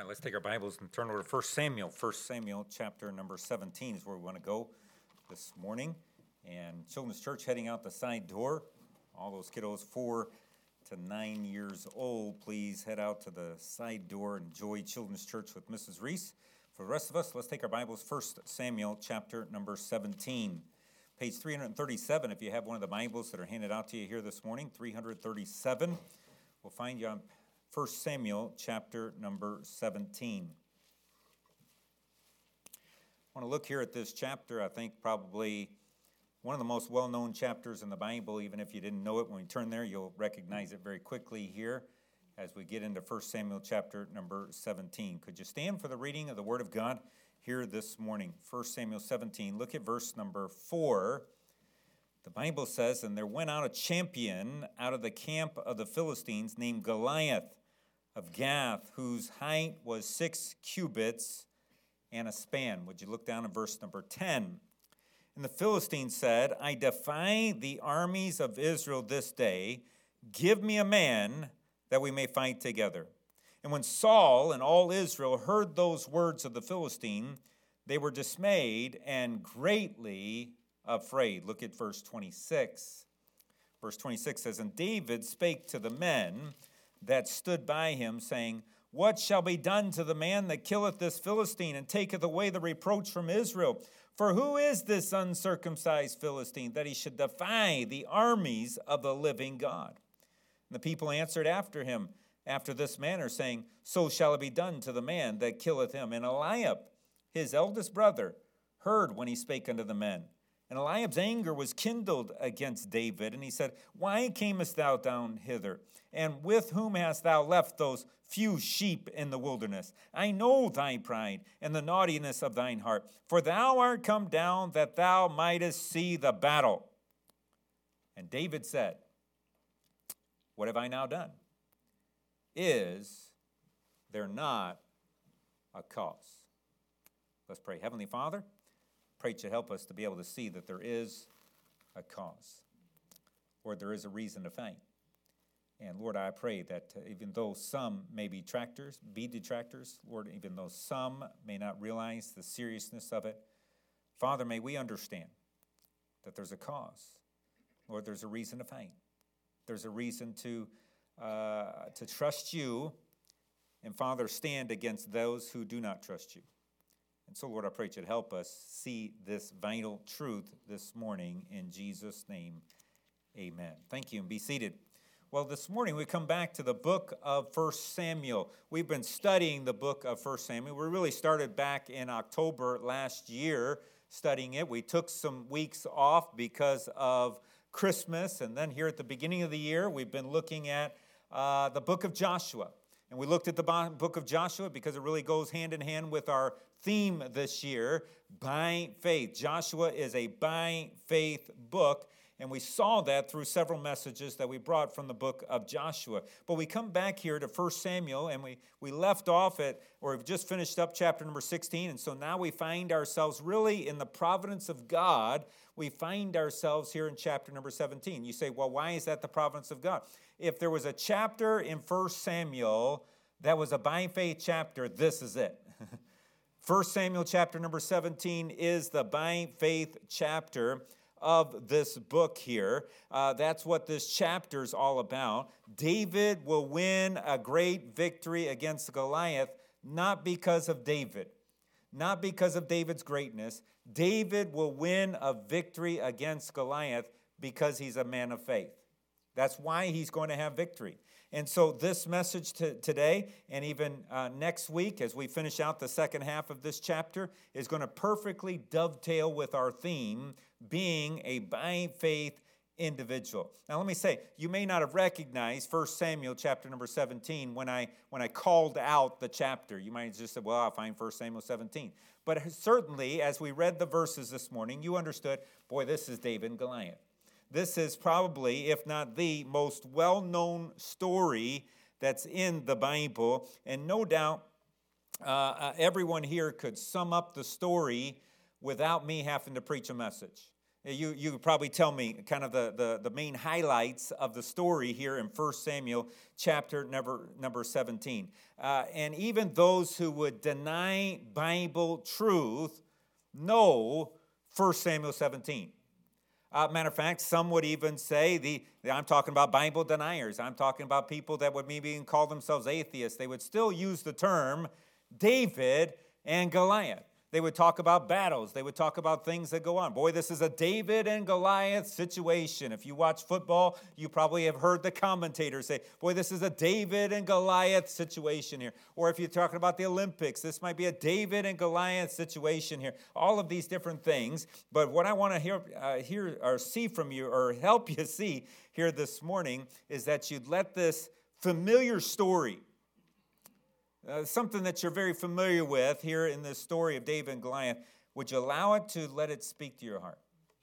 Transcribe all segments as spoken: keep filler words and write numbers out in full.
right, let's take our Bibles and turn over to First Samuel. First Samuel chapter number seventeen is where we want to go this morning. And Children's Church heading out the side door. All those kiddos four to nine years old, please head out to the side door and enjoy Children's Church with Missus Reese. For the rest of us, let's take our Bibles. First Samuel chapter number seventeen. Page three thirty-seven, if you have one of the Bibles that are handed out to you here this morning, three thirty-seven. We'll find you on First Samuel chapter number seventeen. I want to look here at this chapter. I think probably one of the most well-known chapters in the Bible. Even if you didn't know it, when you turn there, you'll recognize it very quickly here as we get into First Samuel chapter number seventeen. Could you stand for the reading of the Word of God here this morning? First Samuel seventeen, look at verse number four. The Bible says, "And there went out a champion out of the camp of the Philistines named Goliath of Gath, whose height was six cubits and a span." Would you look down at verse number ten? "And the Philistines said, I defy the armies of Israel this day. Give me a man that we may fight together. And when Saul and all Israel heard those words of the Philistine, they were dismayed and greatly afraid." Look at verse twenty-six. Verse twenty-six says, "And David spake to the men that stood by him, saying, What shall be done to the man that killeth this Philistine, and taketh away the reproach from Israel? For who is this uncircumcised Philistine, that he should defy the armies of the living God? And the people answered after him, after this manner, saying, So shall it be done to the man that killeth him. And Eliab, his eldest brother, heard when he spake unto the men. And Eliab's anger was kindled against David, and he said, Why camest thou down hither? And with whom hast thou left those few sheep in the wilderness? I know thy pride and the naughtiness of thine heart, for thou art come down that thou mightest see the battle. And David said, What have I now done? Is there not a cause?" Let's pray. Heavenly Father, pray to help us to be able to see that there is a cause, or there is a reason to fight. And Lord, I pray that even though some may be detractors, be detractors, Lord, even though some may not realize the seriousness of it, Father, may we understand that there's a cause. Lord, there's a reason to fight. There's a reason to uh, to trust you, and Father, stand against those who do not trust you. And so, Lord, I pray you'd help us see this vital truth this morning. In Jesus' name, amen. Thank you, and be seated. Well, this morning we come back to the book of First Samuel. We've been studying the book of First Samuel. We really started back in October last year studying it. We took some weeks off because of Christmas, and then here at the beginning of the year, we've been looking at uh, the book of Joshua. And we looked at the book of Joshua because it really goes hand in hand with our theme this year, by faith. Joshua is a by faith book, and we saw that through several messages that we brought from the book of Joshua. But we come back here to First Samuel, and we, we left off at, or we've just finished up chapter number sixteen, and so now we find ourselves really in the providence of God. We find ourselves here in chapter number seventeen. You say, well, why is that the providence of God? If there was a chapter in First Samuel that was a by faith chapter, this is it. First Samuel chapter number seventeen is the by faith chapter of this book here. Uh, that's what this chapter is all about. David will win a great victory against Goliath, not because of David, not because of David's greatness. David will win a victory against Goliath because he's a man of faith. That's why he's going to have victory. And so this message to today, and even uh, next week as we finish out the second half of this chapter, is going to perfectly dovetail with our theme, being a by faith individual. Now let me say, you may not have recognized First Samuel chapter number seventeen when I when I called out the chapter. You might have just said, well, I'll find First Samuel seventeen. But certainly, as we read the verses this morning, you understood, boy, this is David and Goliath. This is probably, if not the most well-known story that's in the Bible. And no doubt uh, uh, everyone here could sum up the story without me having to preach a message. You, you could probably tell me kind of the, the, the main highlights of the story here in First Samuel chapter number, number seventeen. Uh, and even those who would deny Bible truth know First Samuel seventeen. Uh, matter of fact, some would even say, the, the I'm talking about Bible deniers. I'm talking about people that would maybe even call themselves atheists. They would still use the term David and Goliath. They would talk about battles. They would talk about things that go on. Boy, this is a David and Goliath situation. If you watch football, you probably have heard the commentators say, boy, this is a David and Goliath situation here. Or if you're talking about the Olympics, this might be a David and Goliath situation here. All of these different things. But what I want to hear, uh, hear or see from you, or help you see here this morning, is that you'd let this familiar story, Uh, something that you're very familiar with here in this story of David and Goliath, would you allow it to let it speak to your heart?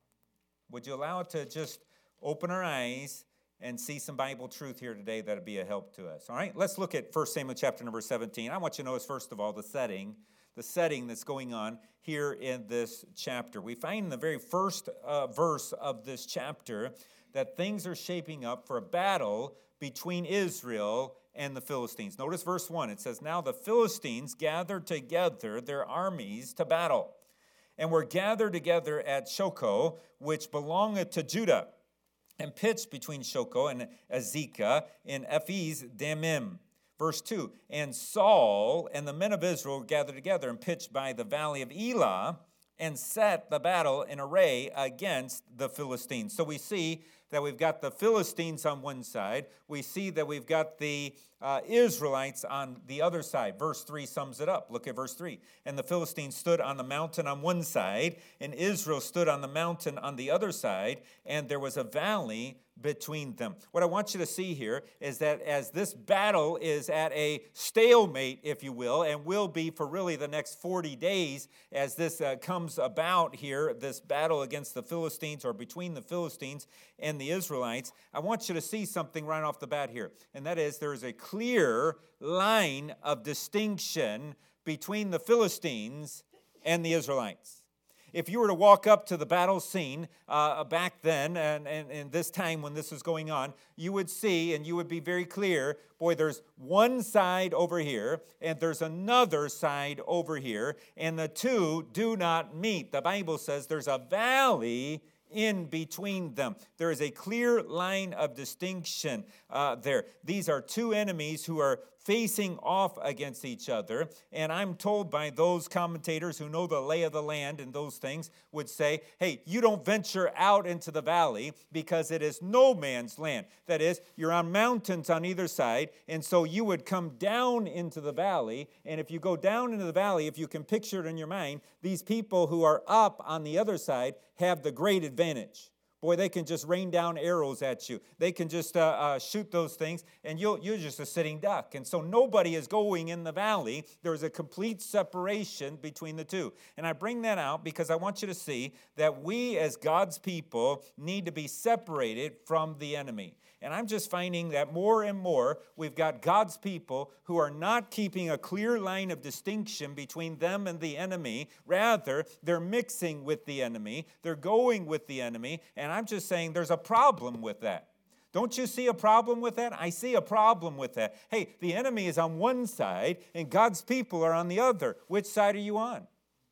Would you allow it to just open our eyes and see some Bible truth here today that would be a help to us? All right, let's look at First Samuel chapter number seventeen. I want you to notice, first of all, the setting, the setting that's going on here in this chapter. We find in the very first uh, verse of this chapter that things are shaping up for a battle between Israel and the Philistines. Notice verse one. It says, now the Philistines gathered together their armies to battle, and were gathered together at Shochoh, which belongeth to Judah, and pitched between Shochoh and Azekah in Ephes Dammim. Verse two, and Saul and the men of Israel gathered together and pitched by the valley of Elah, and set the battle in array against the Philistines. So we see that we've got the Philistines on one side. We see that we've got the uh, Israelites on the other side. Verse three sums it up. Look at verse three. And the Philistines stood on the mountain on one side, and Israel stood on the mountain on the other side, and there was a valley between them. What I want you to see here is that as this battle is at a stalemate, if you will, and will be for really the next forty days as this uh, comes about here, this battle against the Philistines or between the Philistines and the Israelites, I want you to see something right off the bat here, and that is there is a clear line of distinction between the Philistines and the Israelites. If you were to walk up to the battle scene uh, back then and, and, and this time when this was going on, you would see and you would be very clear, boy, there's one side over here and there's another side over here, and the two do not meet. The Bible says there's a valley in between them. There is a clear line of distinction uh, there. These are two enemies who are facing off against each other, and I'm told by those commentators who know the lay of the land and those things would say, hey, you don't venture out into the valley because it is no man's land. That is, you're on mountains on either side, and so you would come down into the valley, and if you go down into the valley, if you can picture it in your mind, these people who are up on the other side have the great advantage. Boy, they can just rain down arrows at you. They can just uh, uh, shoot those things, and you'll, you're just a sitting duck. And so nobody is going in the valley. There's a complete separation between the two. And I bring that out because I want you to see that we as God's people need to be separated from the enemy. And I'm just finding that more and more we've got God's people who are not keeping a clear line of distinction between them and the enemy. Rather, they're mixing with the enemy. They're going with the enemy. And I'm just saying there's a problem with that. Don't you see a problem with that? I see a problem with that. Hey, the enemy is on one side and God's people are on the other. Which side are you on?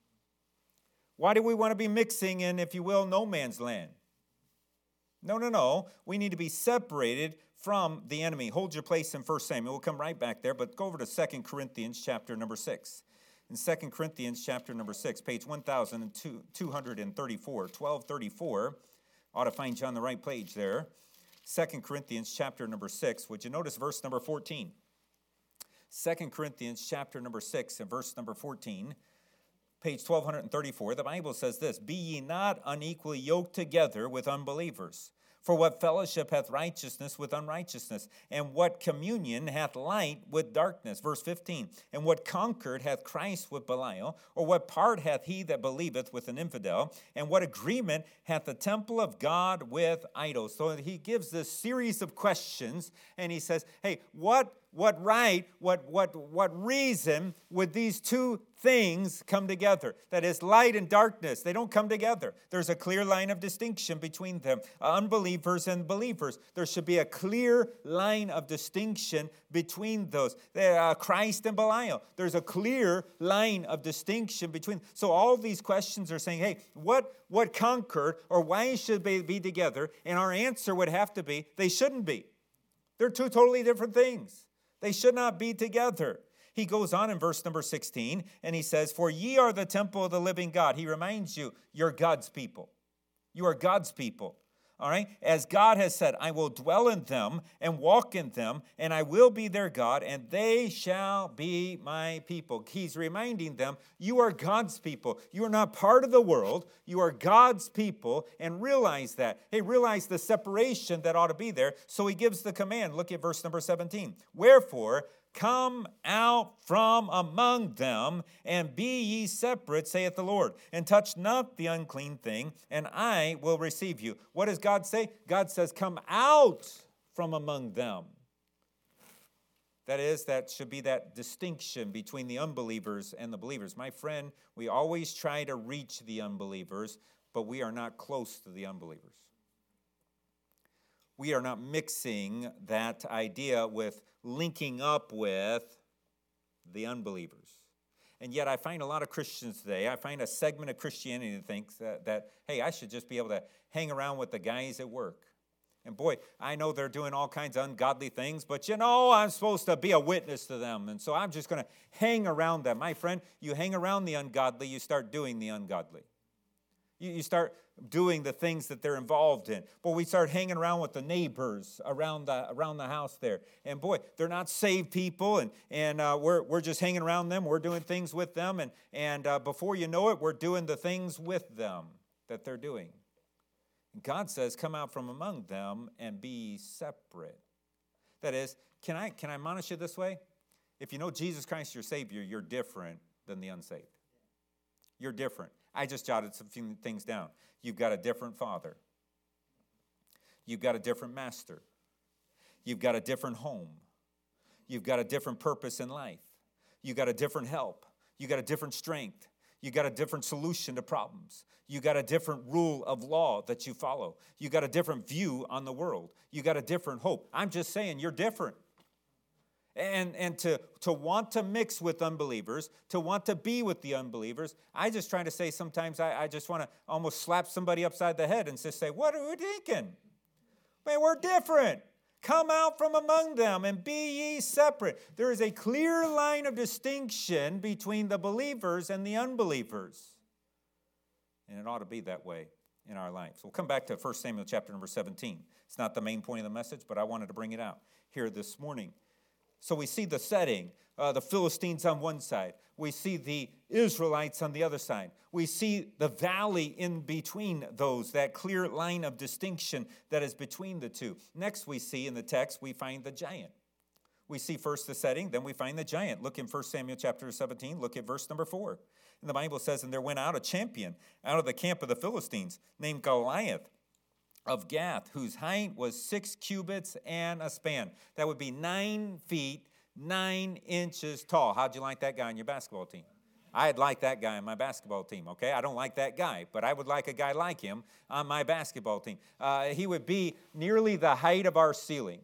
Why do we want to be mixing in, if you will, no man's land? No, no, no. We need to be separated from the enemy. Hold your place in First Samuel. We'll come right back there, but go over to Second Corinthians chapter number six. In Second Corinthians chapter number six, page one thousand two hundred thirty-four, twelve thirty-four. Ought to find you on the right page there. Second Corinthians chapter number six. Would you notice verse number fourteen? Second Corinthians chapter number six and verse number fourteen. Page twelve thirty-four, the Bible says this, be ye not unequally yoked together with unbelievers. For what fellowship hath righteousness with unrighteousness? And what communion hath light with darkness? Verse fifteen, and what concord hath Christ with Belial? Or what part hath he that believeth with an infidel? And what agreement hath the temple of God with idols? So he gives this series of questions, and he says, hey, what what right, what, what, what reason would these two things come together? That is, light and darkness, they don't come together. There's a clear line of distinction between them. Unbelievers and believers, there should be a clear line of distinction between those. Uh, Christ and Belial, there's a clear line of distinction between. So all these questions are saying, hey, what, what conquered, or why should they be together? And our answer would have to be, they shouldn't be. They're two totally different things. They should not be together. He goes on in verse number sixteen, and he says, for ye are the temple of the living God. He reminds you, you're God's people. You are God's people. All right? As God has said, I will dwell in them and walk in them, and I will be their God, and they shall be my people. He's reminding them, you are God's people. You are not part of the world. You are God's people, and realize that. Hey, realize the separation that ought to be there. So he gives the command. Look at verse number seventeen. Wherefore, come out from among them, and be ye separate, saith the Lord, and touch not the unclean thing, and I will receive you. What does God say? God says, come out from among them. That is, that should be that distinction between the unbelievers and the believers. My friend, we always try to reach the unbelievers, but we are not close to the unbelievers. We are not mixing that idea with linking up with the unbelievers. And yet I find a lot of Christians today, I find a segment of Christianity that thinks that, that, hey, I should just be able to hang around with the guys at work. And boy, I know they're doing all kinds of ungodly things, but you know, I'm supposed to be a witness to them. And so I'm just going to hang around them. My friend, you hang around the ungodly, you start doing the ungodly. You, you start doing the things that they're involved in. But we start hanging around with the neighbors around the around the house there. And boy, they're not saved people, and, and uh, we're, we're just hanging around them. We're doing things with them, and, and uh, before you know it, we're doing the things with them that they're doing. And God says, come out from among them and be separate. That is, can I, can I admonish you this way? If you know Jesus Christ, your Savior, you're different than the unsaved. You're different. I just jotted some few things down. You've got a different father. You've got a different master. You've got a different home. You've got a different purpose in life. You've got a different help. You've got a different strength. You've got a different solution to problems. You've got a different rule of law that you follow. You've got a different view on the world. You've got a different hope. I'm just saying you're different. And, and to, to want to mix with unbelievers, to want to be with the unbelievers, I just try to say sometimes I, I just want to almost slap somebody upside the head and just say, what are we thinking? Man, we're different. Come out from among them and be ye separate. There is a clear line of distinction between the believers and the unbelievers. And it ought to be that way in our lives. We'll come back to First Samuel chapter number seventeen. It's not the main point of the message, but I wanted to bring it out here this morning. So we see the setting, uh, the Philistines on one side. We see the Israelites on the other side. We see the valley in between those, that clear line of distinction that is between the two. Next we see in the text, we find the giant. We see first the setting, then we find the giant. Look in First Samuel chapter seventeen, look at verse number four. And the Bible says, and there went out a champion out of the camp of the Philistines named Goliath of Gath, whose height was six cubits and a span. That would be nine feet, nine inches tall. How'd you like that guy on your basketball team? I'd like that guy on my basketball team, okay? I don't like that guy, but I would like a guy like him on my basketball team. Uh, he would be nearly the height of our ceiling.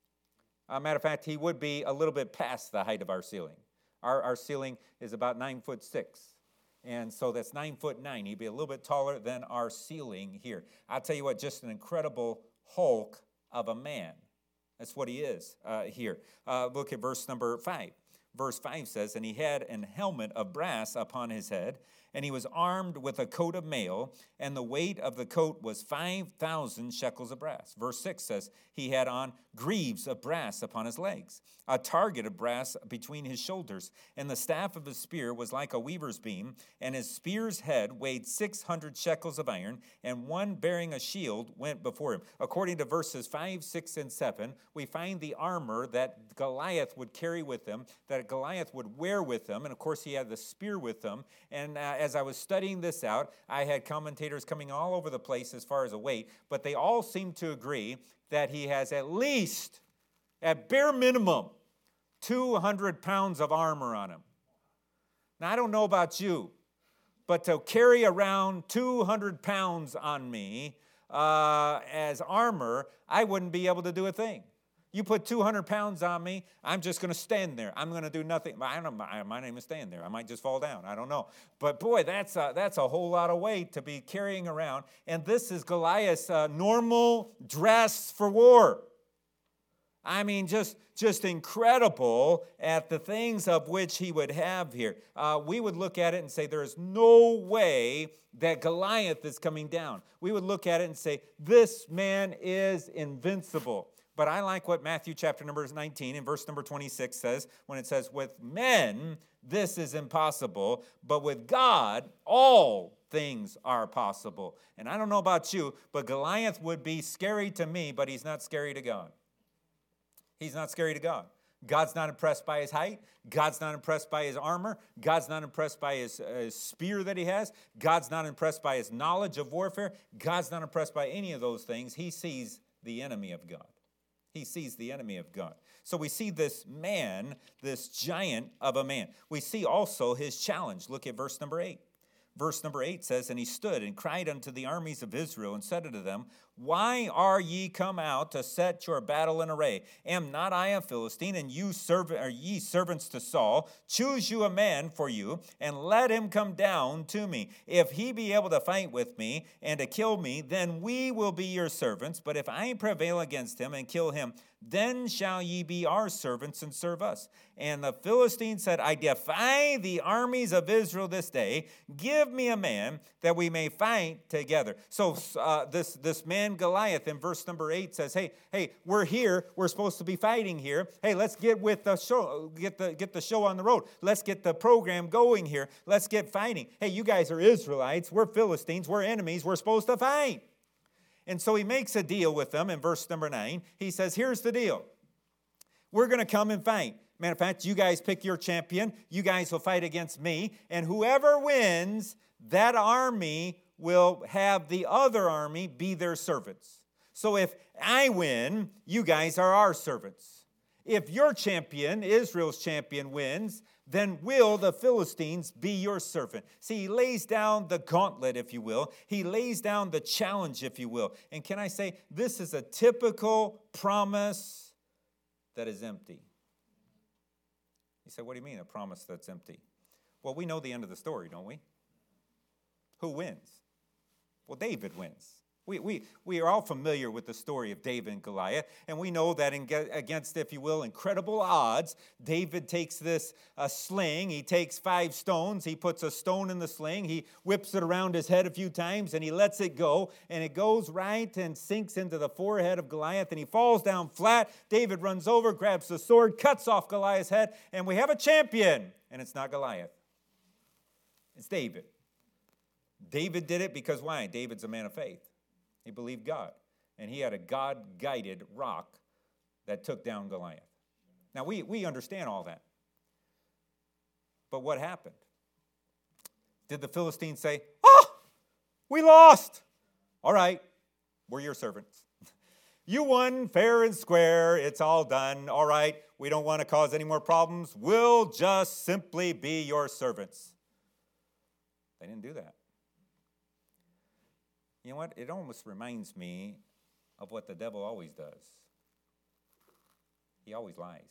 Uh, matter of fact, he would be a little bit past the height of our ceiling. Our, our ceiling is about nine foot six. And so that's nine foot nine. He'd be a little bit taller than our ceiling here. I'll tell you what, just an incredible Hulk of a man. That's what he is uh, here. Uh, look at verse number five. Verse five says, and he had an helmet of brass upon his head, and he was armed with a coat of mail, and the weight of the coat was five thousand shekels of brass. Verse six says, he had on greaves of brass upon his legs, a target of brass between his shoulders, and the staff of his spear was like a weaver's beam, and his spear's head weighed six hundred shekels of iron, and one bearing a shield went before him. According to verses five, six, and seven, we find the armor that Goliath would carry with him, that Goliath would wear with him, and of course he had the spear with him. And uh, as I was studying this out, I had commentators coming all over the place as far as a weight, but they all seem to agree that he has at least, at bare minimum, two hundred pounds of armor on him. Now, I don't know about you, but to carry around two hundred pounds on me uh, as armor, I wouldn't be able to do a thing. You put two hundred pounds on me, I'm just going to stand there. I'm going to do nothing. I don't, I might not even stand there. I might just fall down. I don't know. But boy, that's a, that's a whole lot of weight to be carrying around. And this is Goliath's uh, normal dress for war. I mean, just, just incredible at the things of which he would have here. Uh, we would look at it and say, there is no way that Goliath is coming down. We would look at it and say, this man is invincible. But I like what Matthew chapter number nineteen and verse number twenty-six says, when it says, with men, this is impossible, but with God, all things are possible. And I don't know about you, but Goliath would be scary to me, but he's not scary to God. He's not scary to God. God's not impressed by his height. God's not impressed by his armor. God's not impressed by his, uh, his spear that he has. God's not impressed by his knowledge of warfare. God's not impressed by any of those things. He sees the enemy of God. He sees the enemy of God. So we see this man, this giant of a man. We see also his challenge. Look at verse number eight. Verse number eight says, and he stood and cried unto the armies of Israel and said unto them, why are ye come out to set your battle in array? Am not I a Philistine, and you serv- are ye servants to Saul? Choose you a man for you, and let him come down to me. If he be able to fight with me and to kill me, then we will be your servants. But if I prevail against him and kill him, then shall ye be our servants and serve us. And the Philistine said, I defy the armies of Israel this day. Give me a man that we may fight together. So uh, this, this man Goliath in verse number eight says, hey, hey, we're here. We're supposed to be fighting here. Hey, let's get with the show, get the, get the show on the road. Let's get the program going here. Let's get fighting. Hey, you guys are Israelites. We're Philistines. We're enemies. We're supposed to fight. And so he makes a deal with them in verse number nine. He says, here's the deal. We're going to come and fight. Matter of fact, you guys pick your champion. You guys will fight against me. And whoever wins, that army will have the other army be their servants. So if I win, you guys are our servants. If your champion, Israel's champion, wins, then will the Philistines be your servant. See, he lays down the gauntlet, if you will. He lays down the challenge, if you will. And can I say, this is a typical promise that is empty. You say, what do you mean, a promise that's empty? Well, we know the end of the story, don't we? Who wins? Well, David wins. We, we, we are all familiar with the story of David and Goliath, and we know that in, against, if you will, incredible odds, David takes this uh, sling, he takes five stones, he puts a stone in the sling, he whips it around his head a few times, and he lets it go, and it goes right and sinks into the forehead of Goliath, and he falls down flat. David runs over, grabs the sword, cuts off Goliath's head, and we have a champion, and it's not Goliath. It's David. David did it because why? David's a man of faith. He believed God, and he had a God-guided rock that took down Goliath. Now, we, we understand all that. But what happened? Did the Philistines say, oh, we lost? All right, we're your servants. You won fair and square. It's all done. All right, we don't want to cause any more problems. We'll just simply be your servants. They didn't do that. You know what? It almost reminds me of what the devil always does. He always lies.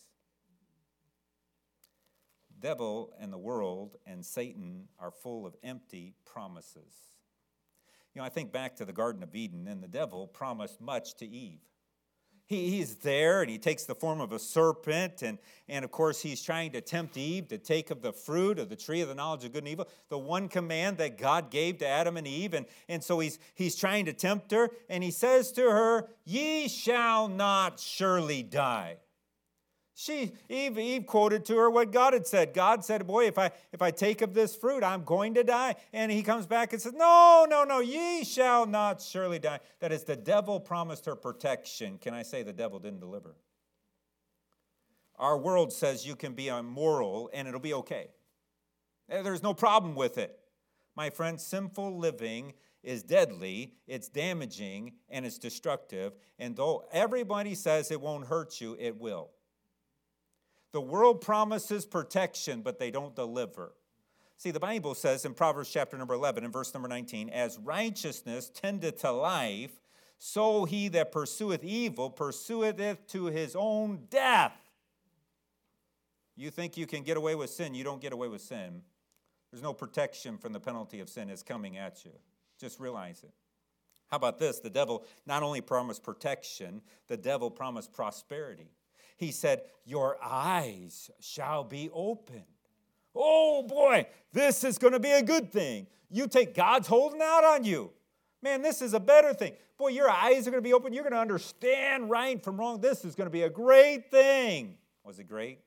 The devil and the world and Satan are full of empty promises. You know, I think back to the Garden of Eden, and the devil promised much to Eve. He, he's there, and he takes the form of a serpent, and, and of course, he's trying to tempt Eve to take of the fruit of the tree of the knowledge of good and evil, the one command that God gave to Adam and Eve, and, and so he's, he's trying to tempt her, and he says to her, ye shall not surely die. She, Eve, Eve quoted to her what God had said. God said, boy, if I, if I take of this fruit, I'm going to die. And he comes back and says, no, no, no, ye shall not surely die. That is, the devil promised her protection. Can I say the devil didn't deliver? Our world says you can be immoral and it'll be okay. There's no problem with it. My friend, sinful living is deadly, it's damaging, and it's destructive. And though everybody says it won't hurt you, it will. The world promises protection, but they don't deliver. See, the Bible says in Proverbs chapter number eleven and verse number nineteen, as righteousness tendeth to life, so he that pursueth evil pursueth it to his own death. You think you can get away with sin, you don't get away with sin. There's no protection from the penalty of sin. It's coming at you. Just realize it. How about this? The devil not only promised protection, the devil promised prosperity. He said, your eyes shall be opened. Oh boy, this is going to be a good thing. You take God's holding out on you. Man, this is a better thing. Boy, your eyes are going to be open. You're going to understand right from wrong. This is going to be a great thing. Was it great?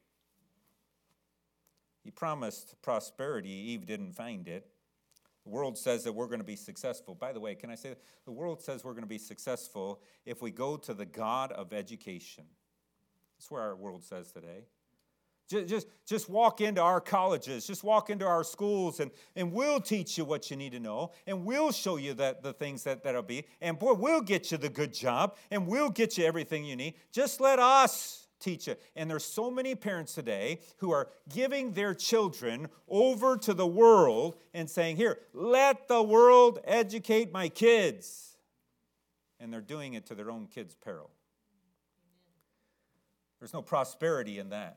He promised prosperity. Eve didn't find it. The world says that we're going to be successful. By the way, can I say that? The world says we're going to be successful if we go to the God of education. That's what our world says today. Just, just, just walk into our colleges, just walk into our schools, and, and we'll teach you what you need to know, and we'll show you that the things that, that'll be, and boy, we'll get you the good job, and we'll get you everything you need. Just let us teach it. And there's so many parents today who are giving their children over to the world and saying, here, let the world educate my kids. And they're doing it to their own kids' peril. There's no prosperity in that.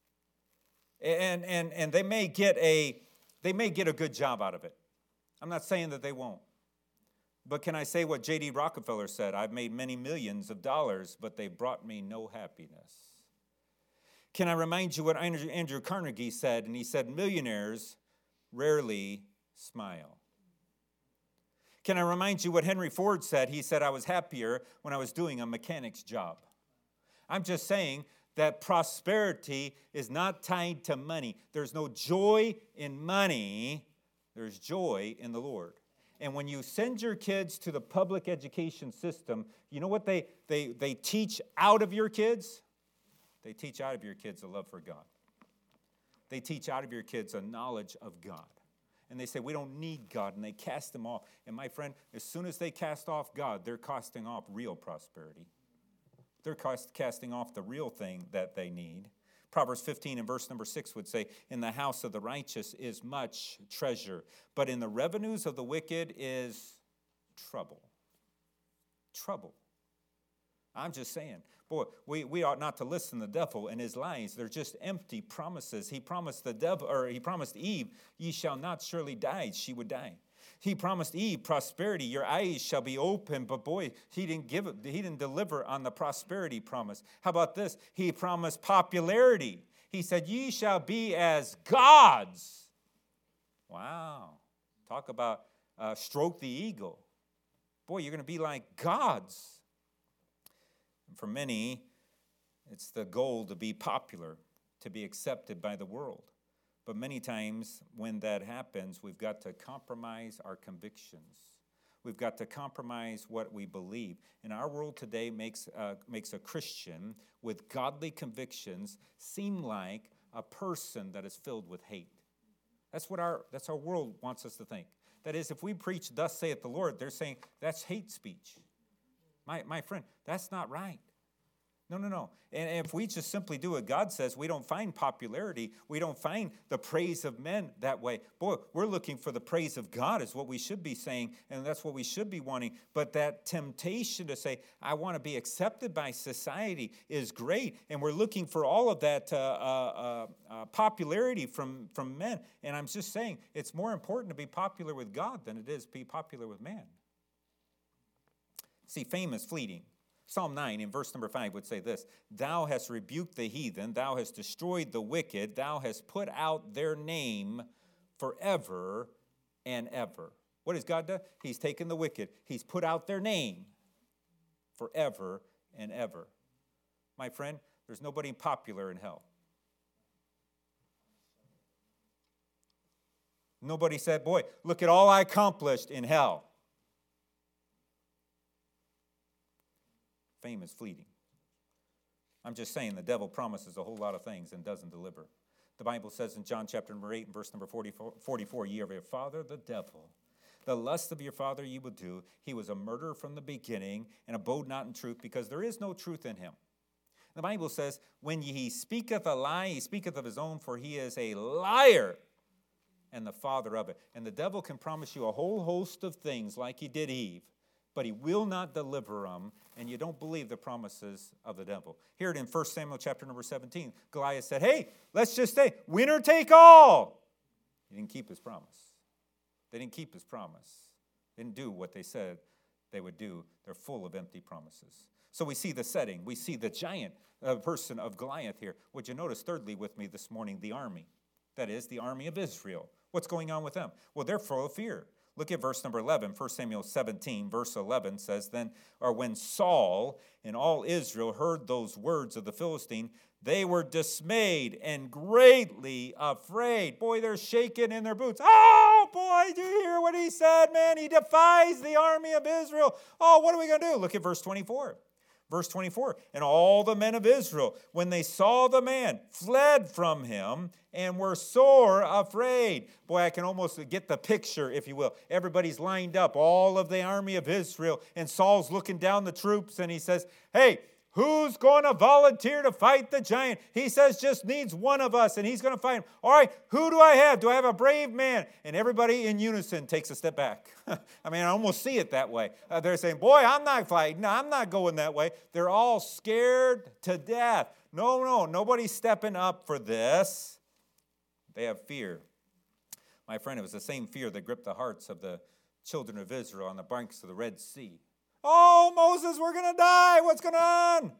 And, and, and they may get a they may get a good job out of it. I'm not saying that they won't. But can I say what J D Rockefeller said? I've made many millions of dollars, but they brought me no happiness. Can I remind you what Andrew Carnegie said? And he said, millionaires rarely smile. Can I remind you what Henry Ford said? He said, I was happier when I was doing a mechanic's job. I'm just saying that prosperity is not tied to money. There's no joy in money. There's joy in the Lord. And when you send your kids to the public education system, you know what they, they, they teach out of your kids? They teach out of your kids a love for God. They teach out of your kids a knowledge of God. And they say, we don't need God, and they cast them off. And my friend, as soon as they cast off God, they're casting off real prosperity. They're cast, casting off the real thing that they need. Proverbs fifteen and verse number six would say, in the house of the righteous is much treasure, but in the revenues of the wicked is trouble. Trouble. I'm just saying, boy, we, we ought not to listen to the devil and his lies. They're just empty promises. He promised the devil, or he promised Eve, ye shall not surely die. She would die. He promised Eve prosperity. Your eyes shall be open. But boy, he didn't give it. He didn't deliver on the prosperity promise. How about this? He promised popularity. He said, ye shall be as gods. Wow. Talk about uh, stroke the ego. Boy, you're going to be like gods. And for many, it's the goal to be popular, to be accepted by the world. But many times when that happens, we've got to compromise our convictions. We've got to compromise what we believe. And our world today makes, uh, makes a Christian with godly convictions seem like a person that is filled with hate. That's what our, that's our world wants us to think. That is, if we preach, thus saith the Lord, they're saying that's hate speech. My, my friend, that's not right. No, no, no. And if we just simply do what God says, we don't find popularity. We don't find the praise of men that way. Boy, we're looking for the praise of God is what we should be saying, and that's what we should be wanting. But that temptation to say, I want to be accepted by society is great, and we're looking for all of that uh, uh, uh, popularity from, from men. And I'm just saying, it's more important to be popular with God than it is to be popular with man. See, fame is fleeting. Psalm nine in verse number five would say this, thou hast rebuked the heathen, thou hast destroyed the wicked, thou hast put out their name forever and ever. What has God done? He's taken the wicked, he's put out their name forever and ever. My friend, there's nobody popular in hell. Nobody said, boy, look at all I accomplished in hell. Fame is fleeting. I'm just saying the devil promises a whole lot of things and doesn't deliver. The Bible says in John chapter number eight and verse number forty-four, forty-four, ye are your father, the devil. The lust of your father ye will do. He was a murderer from the beginning and abode not in truth because there is no truth in him. The Bible says, when he speaketh a lie, he speaketh of his own, for he is a liar and the father of it. And the devil can promise you a whole host of things like he did Eve, but he will not deliver them, and you don't believe the promises of the devil. Hear it in First Samuel chapter number seventeen. Goliath said, hey, let's just say, winner take all. He didn't keep his promise. They didn't keep his promise. They didn't do what they said they would do. They're full of empty promises. So we see the setting. We see the giant uh, person of Goliath here. Would you notice, thirdly, with me this morning, the army? That is, the army of Israel. What's going on with them? Well, they're full of fear. Look at verse number eleven. First Samuel seventeen, verse eleven says, Then, or when Saul and all Israel heard those words of the Philistine, they were dismayed and greatly afraid. Boy, they're shaking in their boots. Oh, boy, do you hear what he said, man? He defies the army of Israel. Oh, what are we going to do? Look at verse twenty-four. Verse twenty-four, and all the men of Israel, when they saw the man, fled from him and were sore afraid. Boy, I can almost get the picture, if you will. Everybody's lined up, all of the army of Israel, and Saul's looking down the troops, and he says, hey, who's going to volunteer to fight the giant? He says just needs one of us, and he's going to fight him. All right, who do I have? Do I have a brave man? And everybody in unison takes a step back. I mean, I almost see it that way. Uh, they're saying, boy, I'm not fighting. No, I'm not going that way. They're all scared to death. No, no, nobody's stepping up for this. They have fear. My friend, it was the same fear that gripped the hearts of the children of Israel on the banks of the Red Sea. Oh, Moses, we're going to die. What's going on?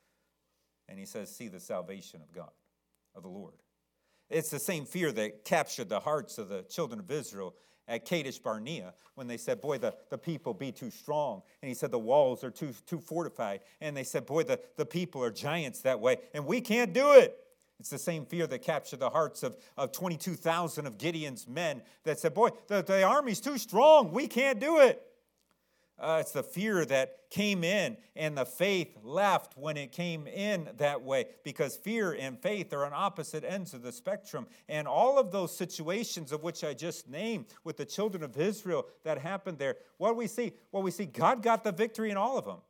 And he says, see the salvation of God, of the Lord. It's the same fear that captured the hearts of the children of Israel at Kadesh Barnea when they said, boy, the, the people be too strong. And he said, the walls are too, too fortified. And they said, boy, the, the people are giants that way, and we can't do it. It's the same fear that captured the hearts of, of twenty-two thousand of Gideon's men that said, boy, the, the army's too strong. We can't do it. Uh, it's the fear that came in, and the faith left when it came in that way, because fear and faith are on opposite ends of the spectrum. And all of those situations of which I just named with the children of Israel that happened there, what do we see? Well, we see God got the victory in all of them.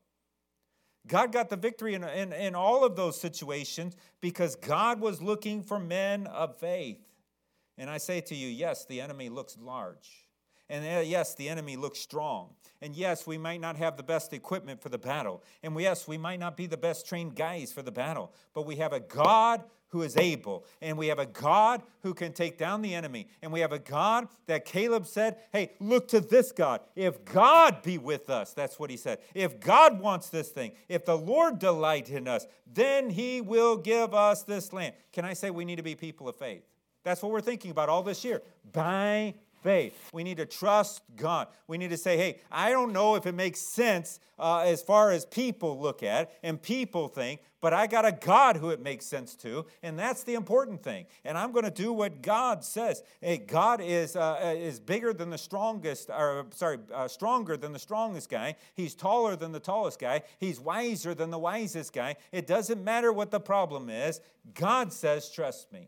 God got the victory in, in, in all of those situations because God was looking for men of faith. And I say to you, yes, the enemy looks large. And yes, the enemy looks strong. And yes, we might not have the best equipment for the battle. And yes, we might not be the best trained guys for the battle. But we have a God who is able. And we have a God who can take down the enemy. And we have a God that Caleb said, hey, look to this God. If God be with us, that's what he said. If God wants this thing, if the Lord delight in us, then he will give us this land. Can I say we need to be people of faith? That's what we're thinking about all this year. By faith. We need to trust God. We need to say, hey, I don't know if it makes sense uh, as far as people look at and people think, but I got a God who it makes sense to, and that's the important thing. And I'm going to do what God says. Hey, God is uh, is bigger than the strongest, or sorry, uh, stronger than the strongest guy. He's taller than the tallest guy. He's wiser than the wisest guy. It doesn't matter what the problem is. God says, trust me.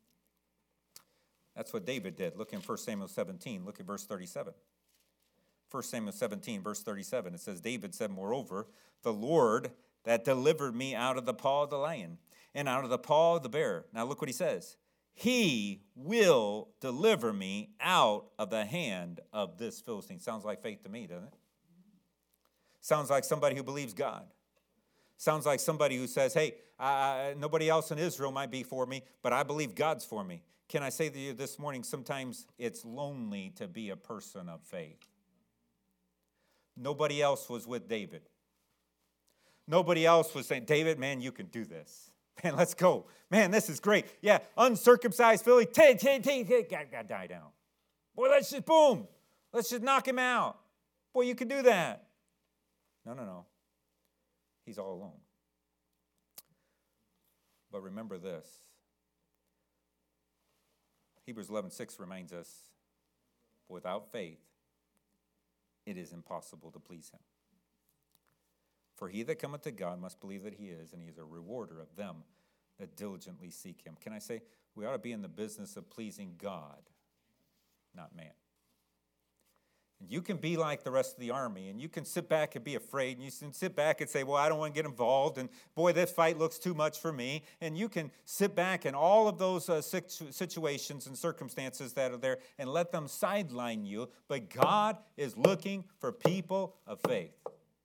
That's what David did. Look in First Samuel seventeen. Look at verse thirty-seven. First Samuel seventeen, verse thirty-seven. It says, David said, moreover, the Lord that delivered me out of the paw of the lion and out of the paw of the bear. Now look what he says. He will deliver me out of the hand of this Philistine. Sounds like faith to me, doesn't it? Sounds like somebody who believes God. Sounds like somebody who says, hey, uh, nobody else in Israel might be for me, but I believe God's for me. Can I say to you this morning, sometimes it's lonely to be a person of faith. Nobody else was with David. Nobody else was saying, David, man, you can do this. Man, let's go. Man, this is great. Yeah, uncircumcised Philly, take, take, take, take, gotta die down. Boy, let's just, boom, let's just knock him out. Boy, you can do that. No, no, no. He's all alone. But remember this. Hebrews eleven six reminds us, without faith, it is impossible to please him. For he that cometh to God must believe that he is, and he is a rewarder of them that diligently seek him. Can I say, we ought to be in the business of pleasing God, not man. You can be like the rest of the army, and you can sit back and be afraid, and you can sit back and say, well, I don't want to get involved, and boy, this fight looks too much for me. And you can sit back in all of those uh, situations and circumstances that are there and let them sideline you. But God is looking for people of faith.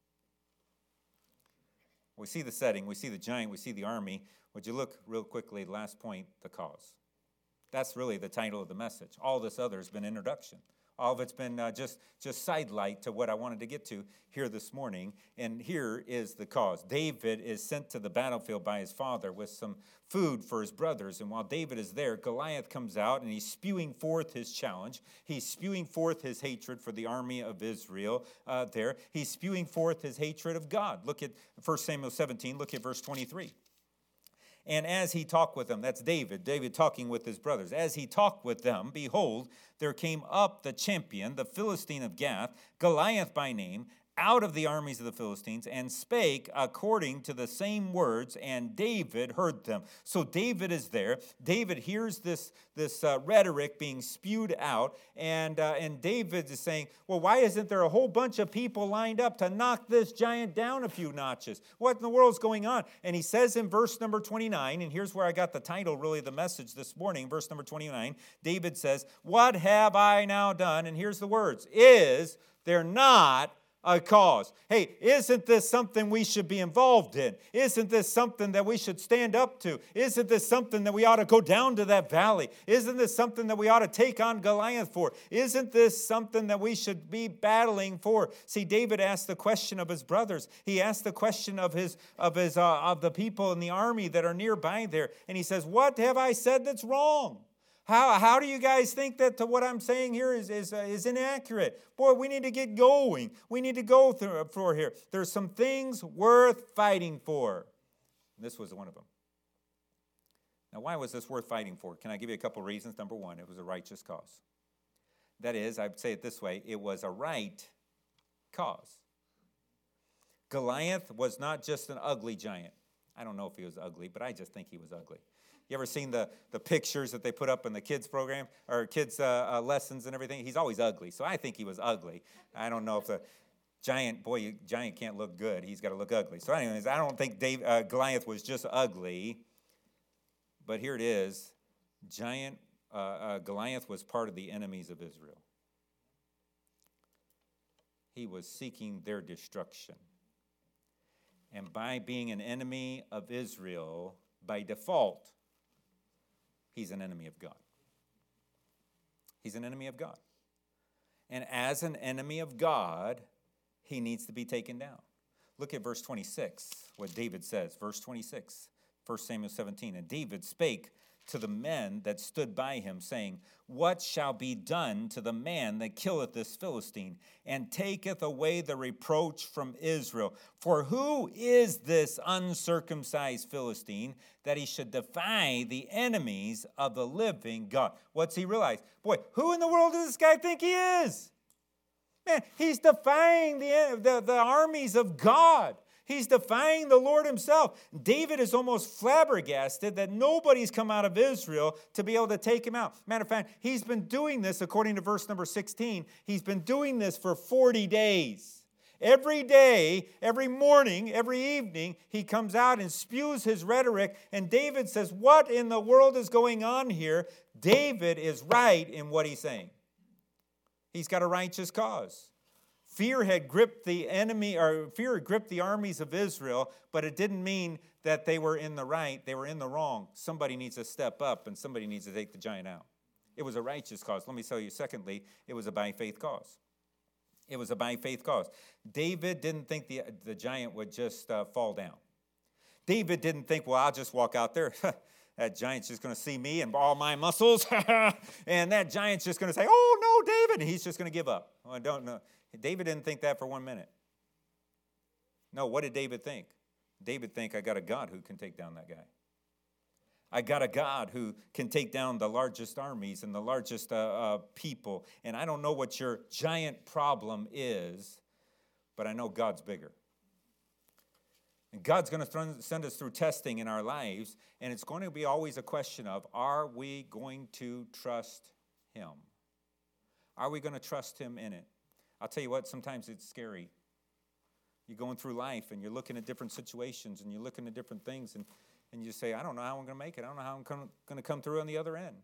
We see the setting, we see the giant, we see the army. Would you look real quickly, last point, the cause. That's really the title of the message. All this other has been introduction. All of it's been uh, just, just sidelight to what I wanted to get to here this morning. And here is the cause. David is sent to the battlefield by his father with some food for his brothers. And while David is there, Goliath comes out and he's spewing forth his challenge. He's spewing forth his hatred for the army of Israel uh, there. He's spewing forth his hatred of God. Look at First Samuel seventeen. Look at verse twenty-three. And as he talked with them, that's David, David talking with his brothers. As he talked with them, behold, there came up the champion, the Philistine of Gath, Goliath by name, out of the armies of the Philistines, and spake according to the same words, and David heard them. So David is there. David hears this, this uh, rhetoric being spewed out, and, uh, and David is saying, well, why isn't there a whole bunch of people lined up to knock this giant down a few notches? What in the world's going on? And he says in verse number twenty-nine, and here's where I got the title, really the message this morning, verse number twenty-nine, David says, what have I now done? And here's the words, is there not a cause? Hey, isn't this something we should be involved in? Isn't this something that we should stand up to? Isn't this something that we ought to go down to that valley? Isn't this something that we ought to take on Goliath for? Isn't this something that we should be battling for? See, David asked the question of his brothers. He asked the question of his of his uh, of the people in the army that are nearby there, and he says, "What have I said that's wrong? How, how do you guys think that to what I'm saying here is, is, uh, is inaccurate? Boy, we need to get going. We need to go through for here. There's some things worth fighting for." And this was one of them. Now, why was this worth fighting for? Can I give you a couple reasons? Number one, it was a righteous cause. That is, I'd say it this way, it was a right cause. Goliath was not just an ugly giant. I don't know if he was ugly, but I just think he was ugly. You ever seen the, the pictures that they put up in the kids program or kids uh, uh, lessons and everything? He's always ugly, so I think he was ugly. I don't know if the giant, boy, giant can't look good. He's got to look ugly. So anyways, I don't think Dave, uh, Goliath was just ugly, but here it is. Giant uh, uh, Goliath was part of the enemies of Israel. He was seeking their destruction. And by being an enemy of Israel, by default, he's an enemy of God. He's an enemy of God. And as an enemy of God, he needs to be taken down. Look at verse twenty-six, what David says. Verse twenty-six, First Samuel seventeen. And David spake to the men that stood by him, saying, what shall be done to the man that killeth this Philistine, and taketh away the reproach from Israel? For who is this uncircumcised Philistine, that he should defy the enemies of the living God? What's he realize? Boy, who in the world does this guy think he is? Man, he's defying the, the, the armies of God. He's defying the Lord himself. David is almost flabbergasted that nobody's come out of Israel to be able to take him out. Matter of fact, he's been doing this, according to verse number sixteen, he's been doing this for forty days. Every day, every morning, every evening, he comes out and spews his rhetoric, and David says, what in the world is going on here? David is right in what he's saying. He's got a righteous cause. Fear had gripped the enemy, or fear had gripped the armies of Israel, but it didn't mean that they were in the right, they were in the wrong. Somebody needs to step up, and somebody needs to take the giant out. It was a righteous cause. Let me tell you, secondly, it was a by faith cause. It was a by faith cause. David didn't think the, the giant would just uh, fall down. David didn't think, well, I'll just walk out there. That giant's just going to see me and all my muscles, and that giant's just going to say, oh, no, David, and he's just going to give up. Oh, I don't know. David didn't think that for one minute. No, what did David think? David think, I got a God who can take down that guy. I got a God who can take down the largest armies and the largest uh, uh, people. And I don't know what your giant problem is, but I know God's bigger. And God's going to send us through testing in our lives, and it's going to be always a question of, are we going to trust him? Are we going to trust him in it? I'll tell you what, sometimes it's scary. You're going through life and you're looking at different situations and you're looking at different things and, and you say, I don't know how I'm going to make it. I don't know how I'm going to come through on the other end.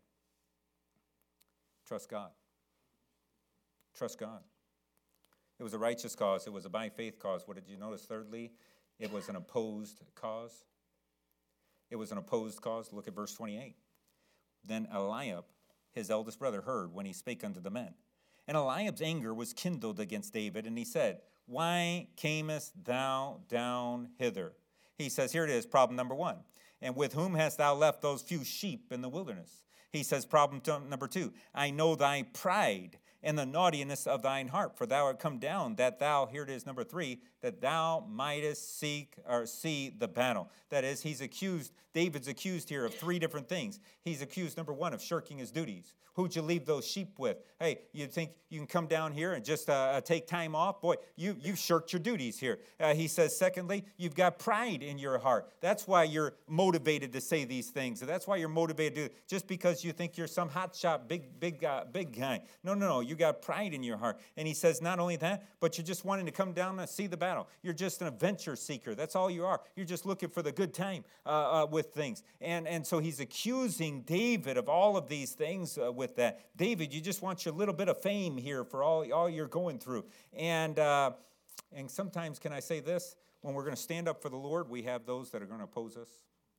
Trust God. Trust God. It was a righteous cause. It was a by faith cause. What did you notice? Thirdly, it was an opposed cause. It was an opposed cause. Look at verse twenty-eight. Then Eliab, his eldest brother, heard when he spake unto the men. And Eliab's anger was kindled against David, and he said, Why camest thou down hither? He says, here it is, problem number one. And with whom hast thou left those few sheep in the wilderness? He says, problem number two, I know thy pride and the naughtiness of thine heart, for thou art come down, that thou, here it is, number three, that thou mightest seek or see the battle. That is, he's accused, David's accused here of three different things. He's accused, number one, of shirking his duties. Who'd you leave those sheep with? Hey, you think you can come down here and just uh, take time off? Boy, you, you've shirked your duties here. Uh, he says, secondly, you've got pride in your heart. That's why you're motivated to say these things. That's why you're motivated to do it, just because you think you're some hotshot, big, big, uh, big guy. No, no, no, you got pride in your heart. And he says, not only that, but you're just wanting to come down and see the battle. You're just an adventure seeker. That's all you are. You're just looking for the good time uh, uh, with things. And, and so he's accusing David of all of these things uh, with that. David, you just want your little bit of fame here for all, all you're going through. And, uh, and sometimes, can I say this? When we're going to stand up for the Lord, we have those that are going to oppose us.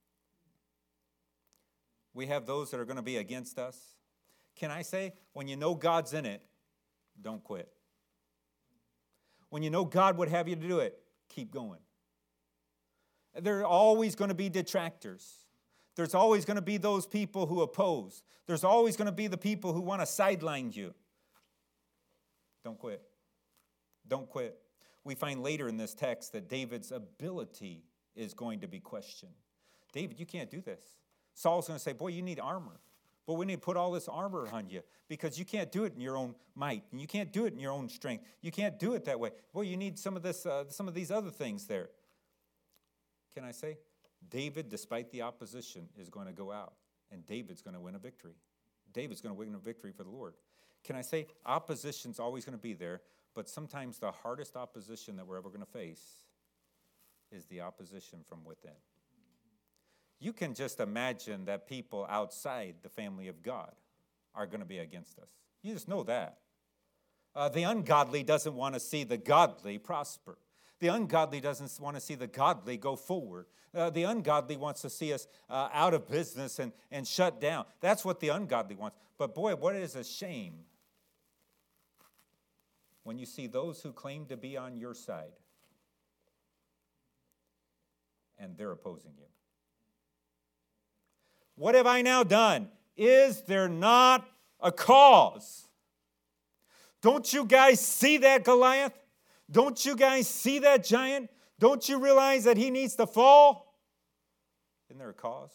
We have those that are going to be against us. Can I say, when you know God's in it, don't quit. When you know God would have you to do it, keep going. There are always going to be detractors. There's always going to be those people who oppose. There's always going to be the people who want to sideline you. Don't quit. Don't quit. We find later in this text that David's ability is going to be questioned. David, you can't do this. Saul's going to say, boy, you need armor. But we need to put all this armor on you because you can't do it in your own might, and you can't do it in your own strength. You can't do it that way. Boy, you need some of this, uh, some of these other things there. Can I say, David, despite the opposition, is going to go out, and David's going to win a victory. David's going to win a victory for the Lord. Can I say, opposition's always going to be there, but sometimes the hardest opposition that we're ever going to face is the opposition from within. You can just imagine that people outside the family of God are going to be against us. You just know that. Uh, the ungodly doesn't want to see the godly prosper. The ungodly doesn't want to see the godly go forward. Uh, the ungodly wants to see us uh, out of business and, and shut down. That's what the ungodly wants. But boy, what is a shame when you see those who claim to be on your side and they're opposing you. What have I now done? Is there not a cause? Don't you guys see that Goliath? Don't you guys see that giant? Don't you realize that he needs to fall? Isn't there a cause?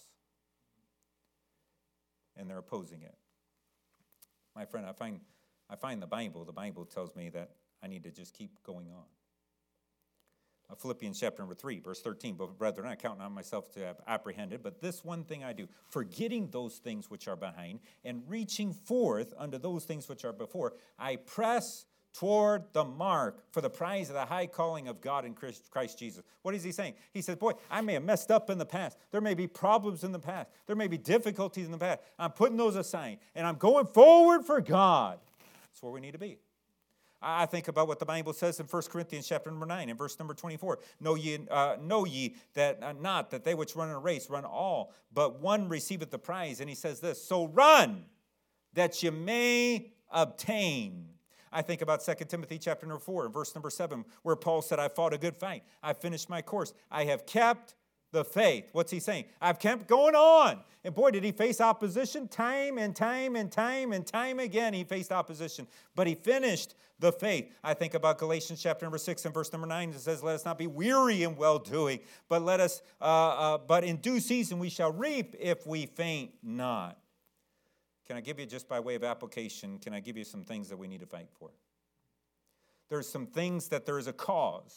And they're opposing it. My friend, I find, I find the Bible, the Bible tells me that I need to just keep going on. Philippians chapter number three, verse thirteen, but brethren, I count not myself to have apprehended, but this one thing I do, forgetting those things which are behind, and reaching forth unto those things which are before, I press toward the mark for the prize of the high calling of God in Christ, Christ Jesus. What is he saying? He says, boy, I may have messed up in the past. There may be problems in the past. There may be difficulties in the past. I'm putting those aside, and I'm going forward for God. That's where we need to be. I think about what the Bible says in First Corinthians chapter number nine and verse number twenty-four. Know ye, uh, know ye that uh, not that they which run in a race run all, but one receiveth the prize. And he says this, so run that you may obtain. I think about Second Timothy chapter number four and verse number seven, where Paul said, I fought a good fight. I finished my course. I have kept the faith. What's he saying? I've kept going on. And boy, did he face opposition time and time and time and time again. He faced opposition, but he finished the faith. I think about Galatians chapter number six and verse number nine. It says, let us not be weary in well-doing, but let us, uh, uh, but in due season we shall reap if we faint not. Can I give you, just by way of application, can I give you some things that we need to fight for? There's some things that there is a cause.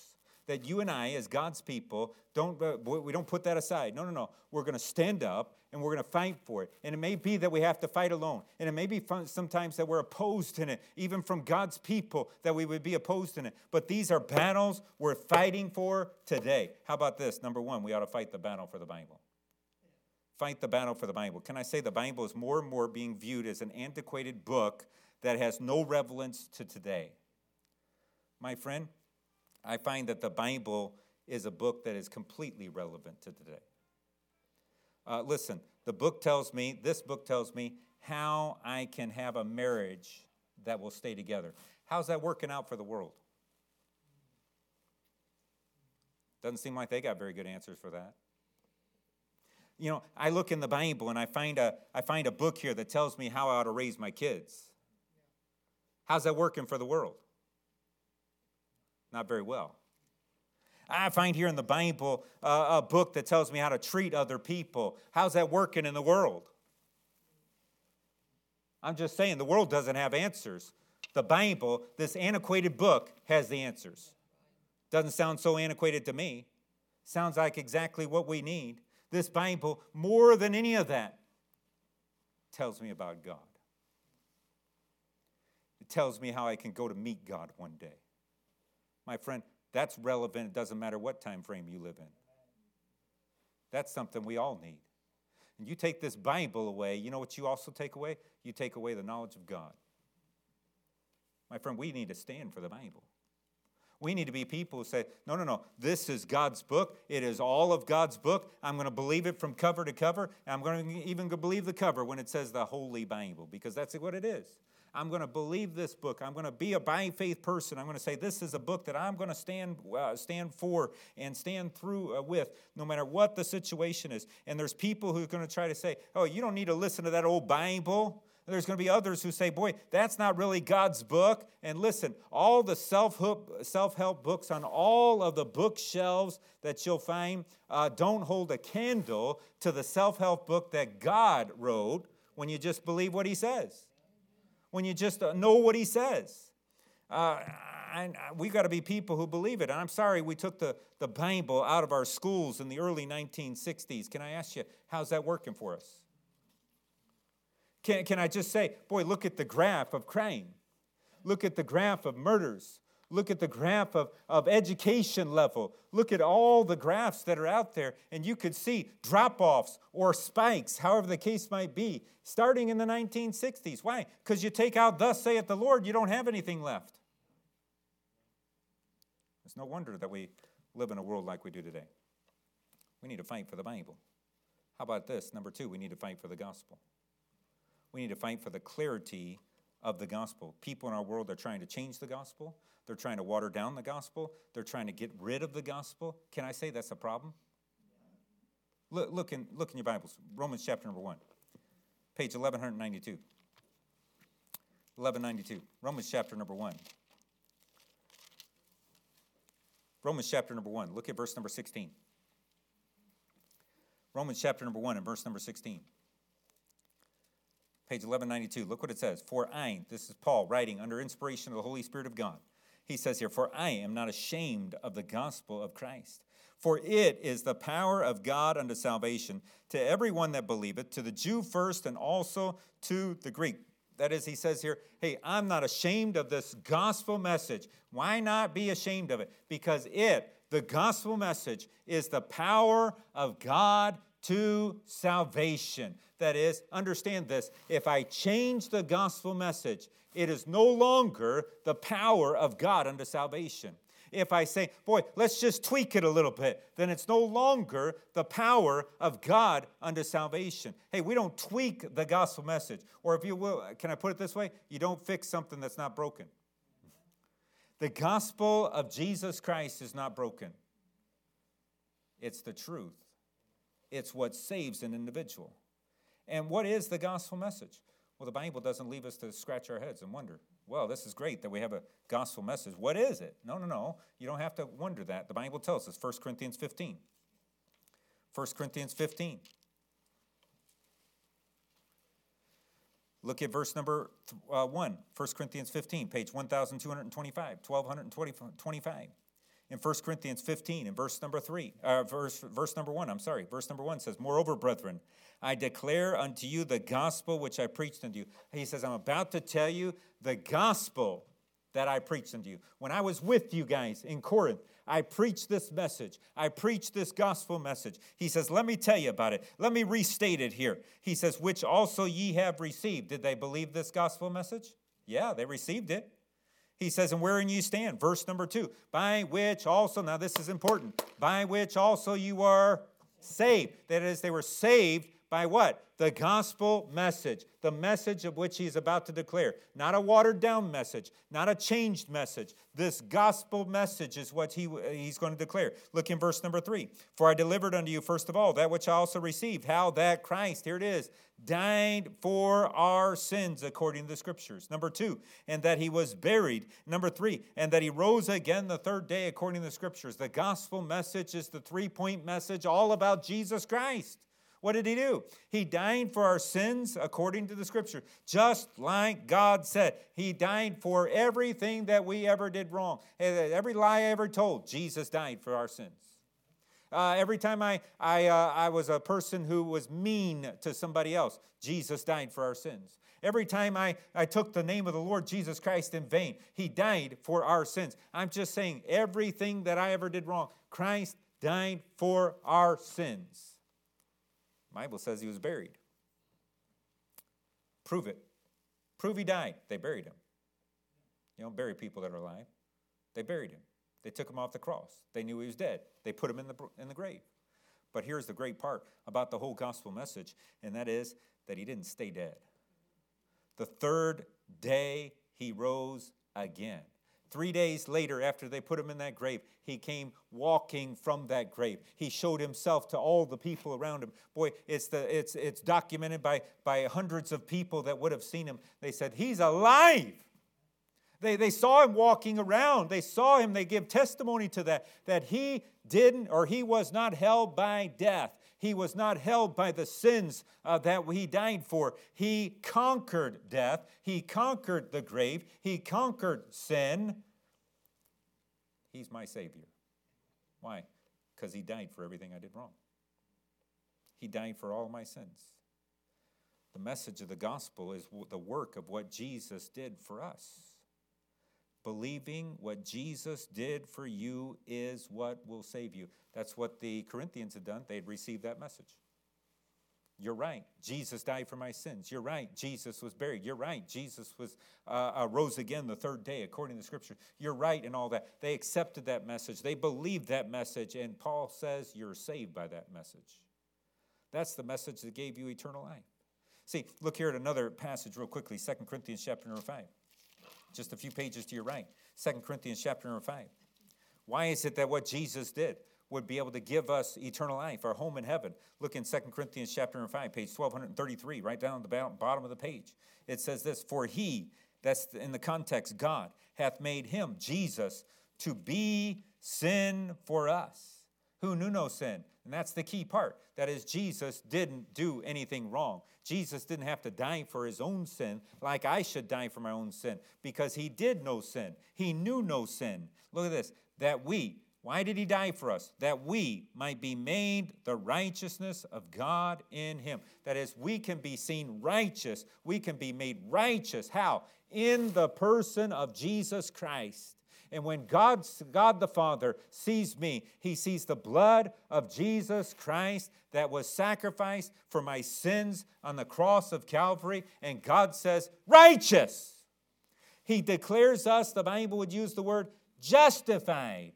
that you and I, as God's people, don't uh, we don't put that aside. No, no, no. We're going to stand up and we're going to fight for it. And it may be that we have to fight alone. And it may be fun, sometimes that we're opposed in it, even from God's people, that we would be opposed in it. But these are battles we're fighting for today. How about this? Number one, we ought to fight the battle for the Bible. Fight the battle for the Bible. Can I say the Bible is more and more being viewed as an antiquated book that has no relevance to today? My friend, I find that the Bible is a book that is completely relevant to today. Uh, listen, the book tells me, this book tells me how I can have a marriage that will stay together. How's that working out for the world? Doesn't seem like they got very good answers for that. You know, I look in the Bible and I find a I find a book here that tells me how I ought to raise my kids. How's that working for the world? Not very well. I find here in the Bible uh, a book that tells me how to treat other people. How's that working in the world? I'm just saying, the world doesn't have answers. The Bible, this antiquated book, has the answers. Doesn't sound so antiquated to me. Sounds like exactly what we need. This Bible, more than any of that, tells me about God. It tells me how I can go to meet God one day. My friend, that's relevant. It doesn't matter what time frame you live in. That's something we all need. And you take this Bible away, you know what you also take away? You take away the knowledge of God. My friend, we need to stand for the Bible. We need to be people who say, no, no, no, this is God's book. It is all of God's book. I'm going to believe it from cover to cover. And I'm going to even believe the cover when it says the Holy Bible, because that's what it is. I'm going to believe this book. I'm going to be a by faith person. I'm going to say this is a book that I'm going to stand uh, stand for and stand through uh, with, no matter what the situation is. And there's people who are going to try to say, oh, you don't need to listen to that old Bible. There's going to be others who say, boy, that's not really God's book. And listen, all the self-help, self-help books on all of the bookshelves that you'll find uh, don't hold a candle to the self-help book that God wrote when you just believe what he says. When you just know what he says. Uh, I, I, we got to be people who believe it. And I'm sorry we took the, the Bible out of our schools in the early nineteen sixties. Can I ask you, how's that working for us? Can, can I just say, boy, look at the graph of crime. Look at the graph of murders. Look at the graph of, of education level. Look at all the graphs that are out there, and you could see drop-offs or spikes, however the case might be, starting in the nineteen sixties. Why? Because you take out thus saith the Lord, you don't have anything left. It's no wonder that we live in a world like we do today. We need to fight for the Bible. How about this? Number two, we need to fight for the gospel. We need to fight for the clarity of the gospel. People in our world are trying to change the gospel. They're trying to water down the gospel. They're trying to get rid of the gospel. Can I say that's a problem? Look, look, in, look in your Bibles. Romans chapter number one, page eleven ninety-two. eleven ninety-two. Romans chapter number one. Romans chapter number one. Look at verse number sixteen. Romans chapter number one and verse number sixteen. Page eleven ninety-two, look what it says. For I, this is Paul writing under inspiration of the Holy Spirit of God. He says here, for I am not ashamed of the gospel of Christ. For it is the power of God unto salvation to everyone that believeth, to the Jew first and also to the Greek. That is, he says here, hey, I'm not ashamed of this gospel message. Why not be ashamed of it? Because it, the gospel message, is the power of God to salvation. That is, understand this, if I change the gospel message, it is no longer the power of God unto salvation. If I say, boy, let's just tweak it a little bit, then it's no longer the power of God unto salvation. Hey, we don't tweak the gospel message. Or if you will, can I put it this way? You don't fix something that's not broken. The gospel of Jesus Christ is not broken. It's the truth. It's what saves an individual. And what is the gospel message? Well, the Bible doesn't leave us to scratch our heads and wonder, well, this is great that we have a gospel message. What is it? No, no, no. You don't have to wonder that. The Bible tells us, First Corinthians fifteen. First Corinthians fifteen. Look at verse number uh, one, First Corinthians fifteen, page twelve twenty-five, twelve twenty-five. In First Corinthians fifteen, in verse number three, uh, verse, verse number one, I'm sorry, verse number one says, moreover, brethren, I declare unto you the gospel which I preached unto you. He says, I'm about to tell you the gospel that I preached unto you. When I was with you guys in Corinth, I preached this message. I preached this gospel message. He says, let me tell you about it. Let me restate it here. He says, which also ye have received. Did they believe this gospel message? Yeah, they received it. He says, and wherein you stand, verse number two, by which also, now this is important, by which also you are saved. That is, they were saved by what? The gospel message, the message of which he's about to declare. Not a watered down message, not a changed message. This gospel message is what he, he's going to declare. Look in verse number three. For I delivered unto you first of all that which I also received, how that Christ, here it is, died for our sins according to the scriptures. Number two, and that he was buried. Number three, and that he rose again the third day according to the scriptures. The gospel message is the three-point message all about Jesus Christ. What did he do? He died for our sins according to the scripture. Just like God said. He died for everything that we ever did wrong. Every lie I ever told, Jesus died for our sins. Uh, every time I, I, uh, I was a person who was mean to somebody else, Jesus died for our sins. Every time I, I took the name of the Lord Jesus Christ in vain, he died for our sins. I'm just saying everything that I ever did wrong, Christ died for our sins. The Bible says he was buried. Prove it. Prove he died. They buried him. You don't bury people that are alive. They buried him. They took him off the cross. They knew he was dead. They put him in the, in the grave. But here's the great part about the whole gospel message, and that is that he didn't stay dead. The third day he rose again. Three days later, after they put him in that grave, he came walking from that grave. He showed himself to all the people around him. Boy, it's the it's it's documented by, by hundreds of people that would have seen him. They said, he's alive. They, they saw him walking around. They saw him. They give testimony to that, that he didn't or he was not held by death. He was not held by the sins uh, that he died for. He conquered death. He conquered the grave. He conquered sin. He's my Savior. Why? Because he died for everything I did wrong. He died for all my sins. The message of the gospel is the work of what Jesus did for us. Believing what Jesus did for you is what will save you. That's what the Corinthians had done. They had received that message. You're right. Jesus died for my sins. You're right. Jesus was buried. You're right. Jesus was uh, uh, rose again the third day, according to the scripture. You're right in all that. They accepted that message. They believed that message. And Paul says you're saved by that message. That's the message that gave you eternal life. See, look here at another passage real quickly. Second Corinthians chapter number five. Just a few pages to your right. Second Corinthians chapter number five. Why is it that what Jesus did would be able to give us eternal life, our home in heaven? Look in Second Corinthians chapter number five, page twelve thirty-three, right down at the bottom of the page. It says this, for he, that's in the context, God, hath made him, Jesus, to be sin for us, who knew no sin. And that's the key part. That is, Jesus didn't do anything wrong. Jesus didn't have to die for his own sin like I should die for my own sin because he did no sin. He knew no sin. Look at this. That we, why did he die for us? That we might be made the righteousness of God in him. That is, we can be seen righteous. We can be made righteous. How? In the person of Jesus Christ. And when God, God the Father sees me, he sees the blood of Jesus Christ that was sacrificed for my sins on the cross of Calvary. And God says, righteous. He declares us, the Bible would use the word, justified.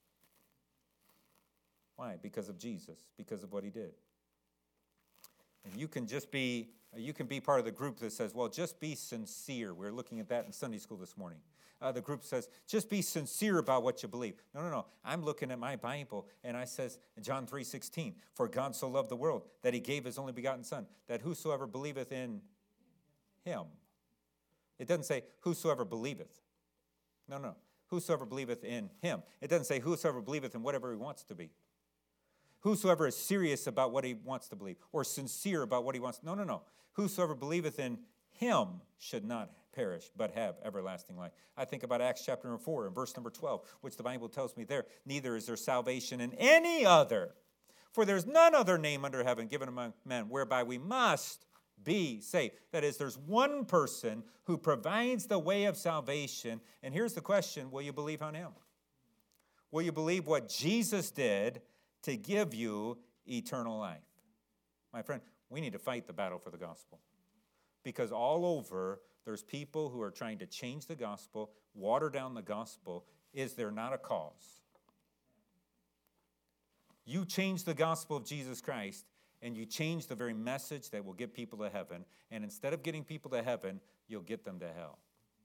Why? Because of Jesus, because of what he did. And you can just be, you can be part of the group that says, well, just be sincere. We were looking at that in Sunday school this morning. Uh, the group says, just be sincere about what you believe. No, no, no. I'm looking at my Bible, and I says, in John three sixteen, for God so loved the world that he gave his only begotten Son, that whosoever believeth in him. It doesn't say, whosoever believeth. No, no. Whosoever believeth in him. It doesn't say, whosoever believeth in whatever he wants to be. Whosoever is serious about what he wants to believe, or sincere about what he wants. No, no, no. Whosoever believeth in him should not perish, but have everlasting life. I think about Acts chapter number four and verse number twelve, which the Bible tells me there, neither is there salvation in any other, for there's none other name under heaven given among men whereby we must be saved. That is, there's one person who provides the way of salvation. And here's the question, will you believe on him? Will you believe what Jesus did to give you eternal life? My friend, we need to fight the battle for the gospel. Because all over, there's people who are trying to change the gospel, water down the gospel. Is there not a cause? You change the gospel of Jesus Christ, and you change the very message that will get people to heaven. And instead of getting people to heaven, you'll get them to hell.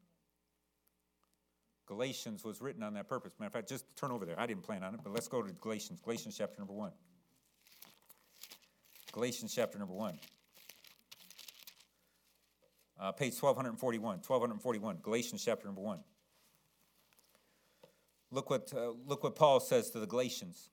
Galatians was written on that purpose. Matter of fact, just turn over there. I didn't plan on it, but let's go to Galatians. Galatians chapter number one. Galatians chapter number one. Uh, page twelve forty-one. twelve forty-one. Galatians chapter number one. Look what, uh, look what Paul says to the Galatians.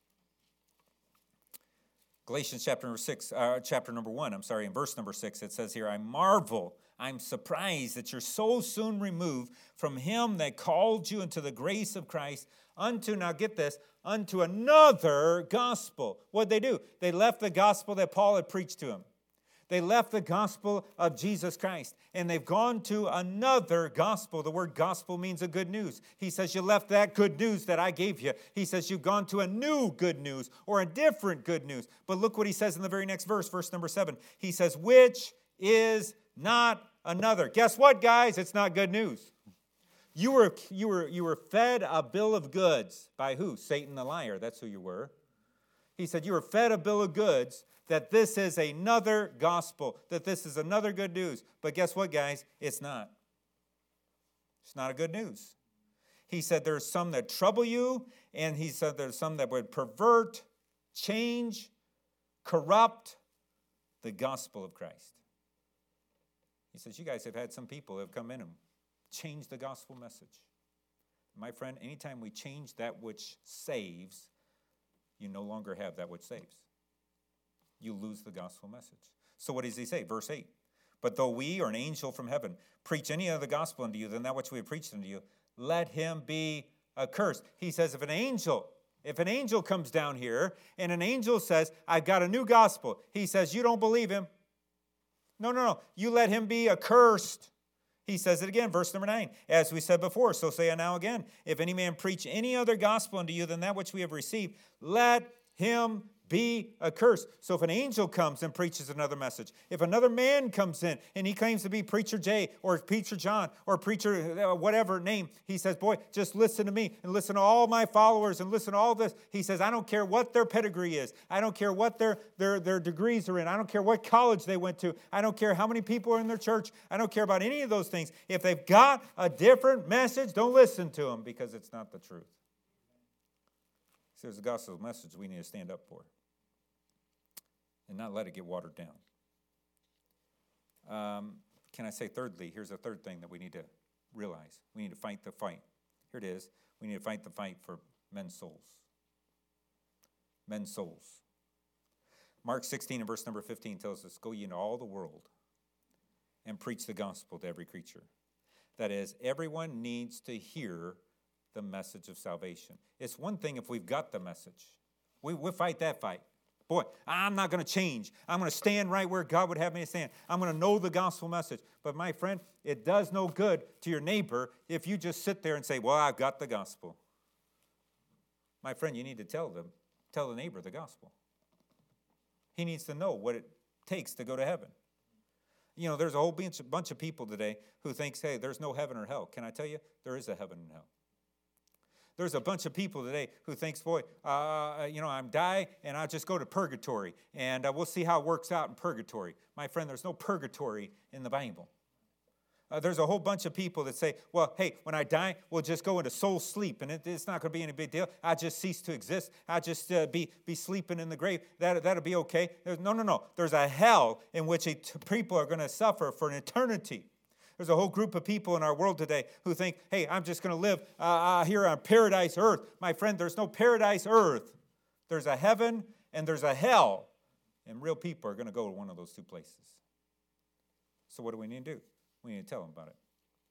Galatians chapter number six, uh, chapter number one, I'm sorry, in verse number six, it says here, I marvel, I'm surprised that you're so soon removed from him that called you into the grace of Christ unto, now get this, unto another gospel. What'd they do? They left the gospel that Paul had preached to them. They left the gospel of Jesus Christ, and they've gone to another gospel. The word gospel means a good news. He says you left that good news that I gave you. He says you've gone to a new good news or a different good news. But look what he says in the very next verse, verse number seven. He says, which is not another. Guess what, guys? It's not good news. You were, you were, you were fed a bill of goods by who? Satan the liar. That's who you were. He said you were fed a bill of goods that this is another gospel, that this is another good news. But guess what, guys? It's not. It's not a good news. He said there's some that trouble you, and he said there's some that would pervert, change, corrupt the gospel of Christ. He says, you guys have had some people who have come in and changed the gospel message. My friend, anytime we change that which saves, you no longer have that which saves. You lose the gospel message. So what does he say? Verse eight. But though we or an angel from heaven preach any other gospel unto you than that which we have preached unto you, let him be accursed. He says if an angel, if an angel comes down here and an angel says, I've got a new gospel, he says, you don't believe him. No, no, no. You let him be accursed. He says it again, verse number nine. As we said before, so say I now again. If any man preach any other gospel unto you than that which we have received, let him be accursed. So if an angel comes and preaches another message, if another man comes in and he claims to be Preacher Jay or Preacher John or Preacher uh, whatever name, he says, boy, just listen to me and listen to all my followers and listen to all this. He says, I don't care what their pedigree is. I don't care what their, their, their degrees are in. I don't care what college they went to. I don't care how many people are in their church. I don't care about any of those things. If they've got a different message, don't listen to them because it's not the truth. So there's a gospel message we need to stand up for and not let it get watered down. Um, can I say thirdly, here's a third thing that we need to realize. We need to fight the fight. Here it is. We need to fight the fight for men's souls. Men's souls. Mark sixteen and verse number fifteen tells us, go ye into all the world and preach the gospel to every creature. That is, everyone needs to hear the message of salvation. It's one thing if we've got the message. We, we'll fight that fight. Boy, I'm not going to change. I'm going to stand right where God would have me to stand. I'm going to know the gospel message. But my friend, it does no good to your neighbor if you just sit there and say, well, I've got the gospel. My friend, you need to tell them, tell the neighbor the gospel. He needs to know what it takes to go to heaven. You know, there's a whole bunch, bunch of people today who thinks, hey, there's no heaven or hell. Can I tell you? There is a heaven and hell. There's a bunch of people today who thinks, boy, uh, you know, I'm die and I'll just go to purgatory and uh, we'll see how it works out in purgatory. My friend, there's no purgatory in the Bible. Uh, there's a whole bunch of people that say, well, hey, when I die, we'll just go into soul sleep and it, it's not going to be any big deal. I'll just cease to exist. I'll just uh, be, be sleeping in the grave. That, that'll be okay. There's, no, no, no. There's a hell in which it, people are going to suffer for an eternity. There's a whole group of people in our world today who think, hey, I'm just going to live uh, uh, here on paradise earth. My friend, there's no paradise earth. There's a heaven and there's a hell. And real people are going to go to one of those two places. So what do we need to do? We need to tell them about it.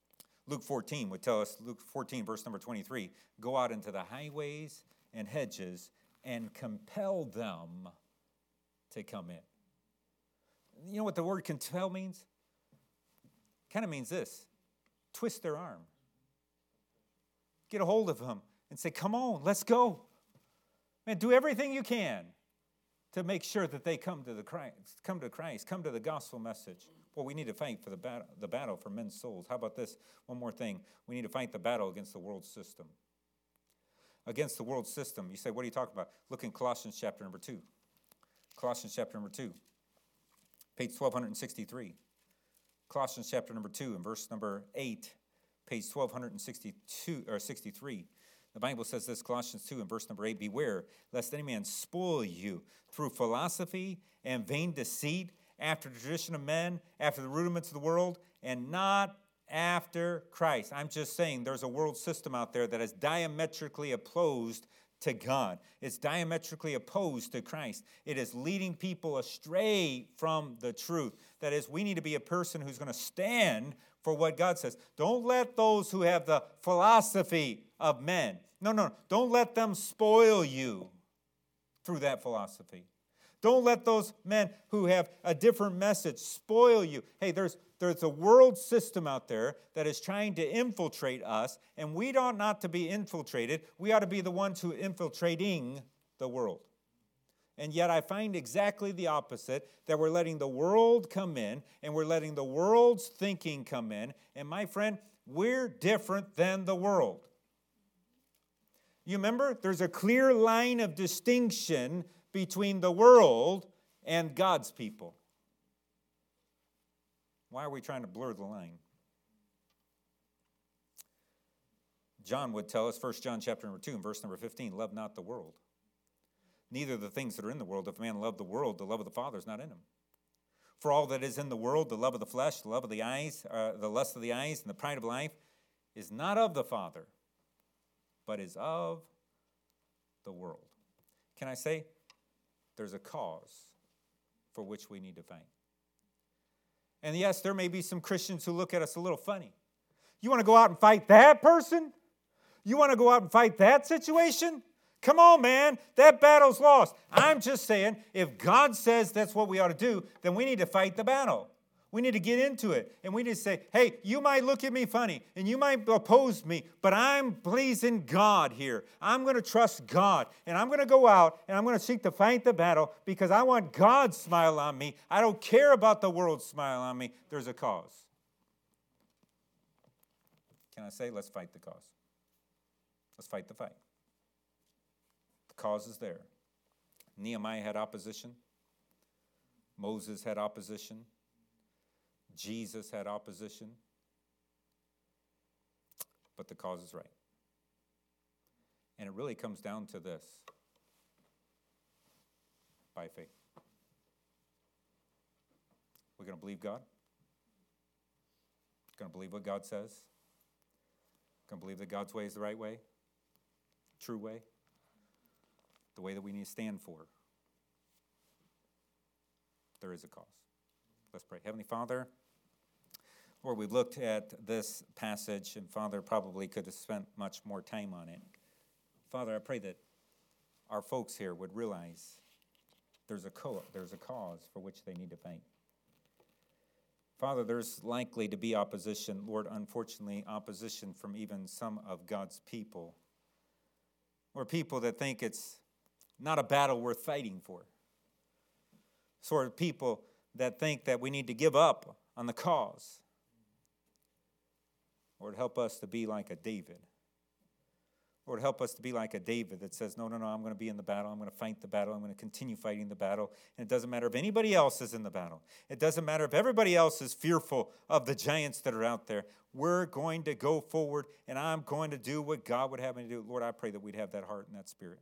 Luke fourteen would tell us, Luke fourteen, verse number twenty-three, go out into the highways and hedges and compel them to come in. You know what the word compel means? Kind of means this: twist their arm. Get a hold of them and say, come on, let's go. Man, do everything you can to make sure that they come to the Christ, come to Christ, come to the gospel message. Well, we need to fight for the battle, the battle for men's souls. How about this? One more thing. We need to fight the battle against the world system. Against the world system. You say, what are you talking about? Look in Colossians chapter number two. Colossians chapter number two, page twelve sixty-three. Colossians chapter number two and verse number eight, page twelve sixty-two or sixty-three. The Bible says this, Colossians two and verse number eight, beware lest any man spoil you through philosophy and vain deceit, after the tradition of men, after the rudiments of the world, and not after Christ. I'm just saying there's a world system out there that is diametrically opposed to God. It's diametrically opposed to Christ. It is leading people astray from the truth. That is, we need to be a person who's going to stand for what God says. Don't let those who have the philosophy of men, no, no, don't let them spoil you through that philosophy. Don't let those men who have a different message spoil you. Hey, there's there's a world system out there that is trying to infiltrate us, and we ought not to be infiltrated. We ought to be the ones who are infiltrating the world. And yet I find exactly the opposite, that we're letting the world come in, and we're letting the world's thinking come in. And my friend, we're different than the world. You remember, there's a clear line of distinction between the world and God's people. Why are we trying to blur the line? John would tell us, First John chapter number two and verse number fifteen, love not the world, neither the things that are in the world. If a man love the world, the love of the Father is not in him. For all that is in the world, the love of the flesh, the love of the eyes, uh, the lust of the eyes, and the pride of life, is not of the Father, but is of the world. Can I say, there's a cause for which we need to fight. And yes, there may be some Christians who look at us a little funny. You want to go out and fight that person? You want to go out and fight that situation? Come on, man. That battle's lost. I'm just saying, if God says that's what we ought to do, then we need to fight the battle. We need to get into it. And we need to say, hey, you might look at me funny, and you might oppose me, but I'm pleasing God here. I'm going to trust God, and I'm going to go out, and I'm going to seek to fight the battle because I want God's smile on me. I don't care about the world's smile on me. There's a cause. Can I say, let's fight the cause? Let's fight the fight. The cause is there. Nehemiah had opposition. Moses had opposition. Jesus had opposition, but the cause is right. And it really comes down to this: by faith. We're going to believe God. We're going to believe what God says. We're going to believe that God's way is the right way, true way, the way that we need to stand for. There is a cause. Let's pray. Heavenly Father, Lord, we've looked at this passage, and Father, probably could have spent much more time on it. Father, I pray that our folks here would realize there's a co- there's a cause for which they need to fight. Father, there's likely to be opposition, Lord, unfortunately, opposition from even some of God's people, or people that think it's not a battle worth fighting for. Sort of people that think that we need to give up on the cause. Lord, help us to be like a David. Lord, help us to be like a David that says, no, no, no, I'm going to be in the battle. I'm going to fight the battle. I'm going to continue fighting the battle. And it doesn't matter if anybody else is in the battle. It doesn't matter if everybody else is fearful of the giants that are out there. We're going to go forward, and I'm going to do what God would have me to do. Lord, I pray that we'd have that heart and that spirit.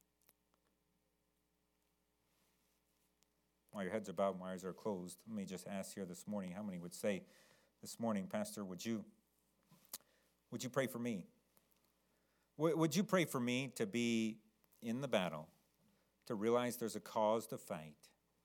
While your heads are bowed and my eyes are closed, let me just ask here this morning, how many would say this morning, Pastor, would you, would you pray for me? Would you pray for me to be in the battle, to realize there's a cause to fight?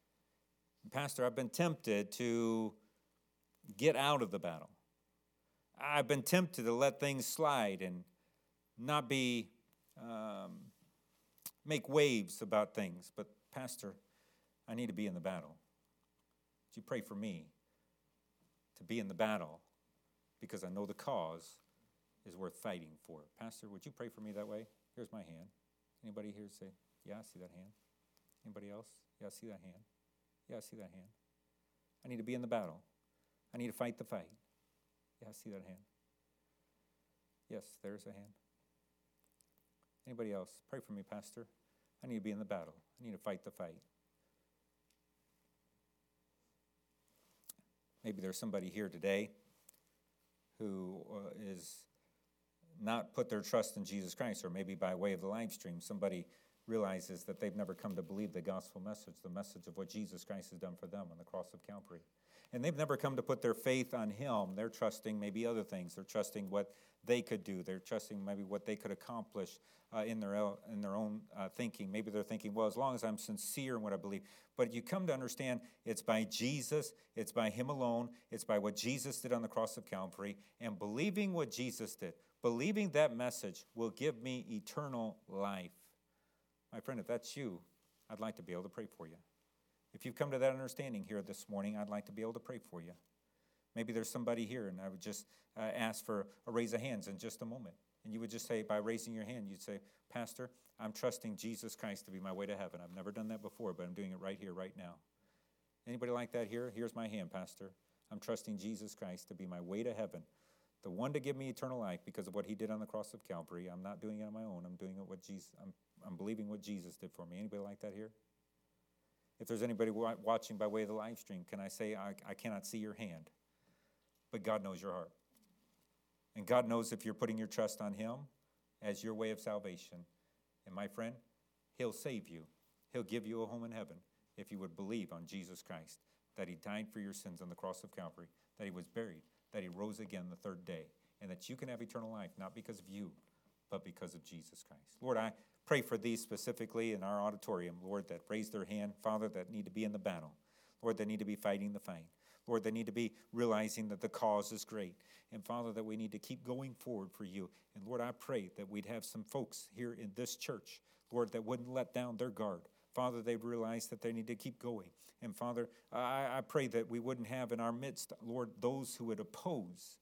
Pastor, I've been tempted to get out of the battle. I've been tempted to let things slide and not be, um, make waves about things. But Pastor, I need to be in the battle. Would you pray for me to be in the battle? Because I know the cause is worth fighting for. Pastor, would you pray for me that way? Here's my hand. Anybody here say, yeah, I see that hand? Anybody else? Yeah, I see that hand. Yeah, I see that hand. I need to be in the battle. I need to fight the fight. Yeah, I see that hand. Yes, there's a hand. Anybody else? Pray for me, Pastor. I need to be in the battle. I need to fight the fight. Maybe there's somebody here today who uh, is not put their trust in Jesus Christ, or maybe by way of the live stream, somebody realizes that they've never come to believe the gospel message, the message of what Jesus Christ has done for them on the cross of Calvary. And they've never come to put their faith on him. They're trusting maybe other things. They're trusting what they could do. They're trusting maybe what they could accomplish uh, in their in their own uh, thinking. Maybe they're thinking, well, as long as I'm sincere in what I believe. But you come to understand it's by Jesus, it's by him alone, it's by what Jesus did on the cross of Calvary, and believing what Jesus did, believing that message will give me eternal life. My friend, if that's you, I'd like to be able to pray for you. If you've come to that understanding here this morning, I'd like to be able to pray for you. Maybe there's somebody here, and I would just uh, ask for a raise of hands in just a moment. And you would just say, by raising your hand, you'd say, Pastor, I'm trusting Jesus Christ to be my way to heaven. I've never done that before, but I'm doing it right here, right now. Anybody like that here? Here's my hand, Pastor. I'm trusting Jesus Christ to be my way to heaven, the one to give me eternal life because of what he did on the cross of Calvary. I'm not doing it on my own. I'm doing it what Jesus. I'm, I'm believing what Jesus did for me. Anybody like that here? If there's anybody watching by way of the live stream, can I say, I, I cannot see your hand, but God knows your heart. And God knows if you're putting your trust on him as your way of salvation. And my friend, he'll save you. He'll give you a home in heaven if you would believe on Jesus Christ, that he died for your sins on the cross of Calvary, that he was buried, that he rose again the third day, and that you can have eternal life, not because of you, but because of Jesus Christ. Lord, I pray for these specifically in our auditorium, Lord, that raise their hand, Father, that need to be in the battle. Lord, that need to be fighting the fight. Lord, they need to be realizing that the cause is great. And Father, that we need to keep going forward for you. And Lord, I pray that we'd have some folks here in this church, Lord, that wouldn't let down their guard. Father, they've realized that they need to keep going. And Father, I, I pray that we wouldn't have in our midst, Lord, those who would oppose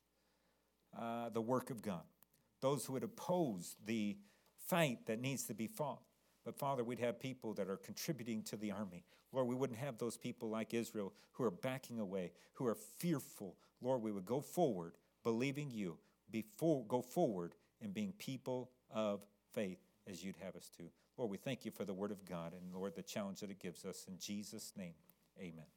uh, the work of God, those who would oppose the fight that needs to be fought. But Father, we'd have people that are contributing to the army. Lord, we wouldn't have those people like Israel who are backing away, who are fearful. Lord, we would go forward, believing you, before, go forward in being people of faith as you'd have us to. Lord, we thank you for the word of God and, Lord, the challenge that it gives us. In Jesus' name, amen.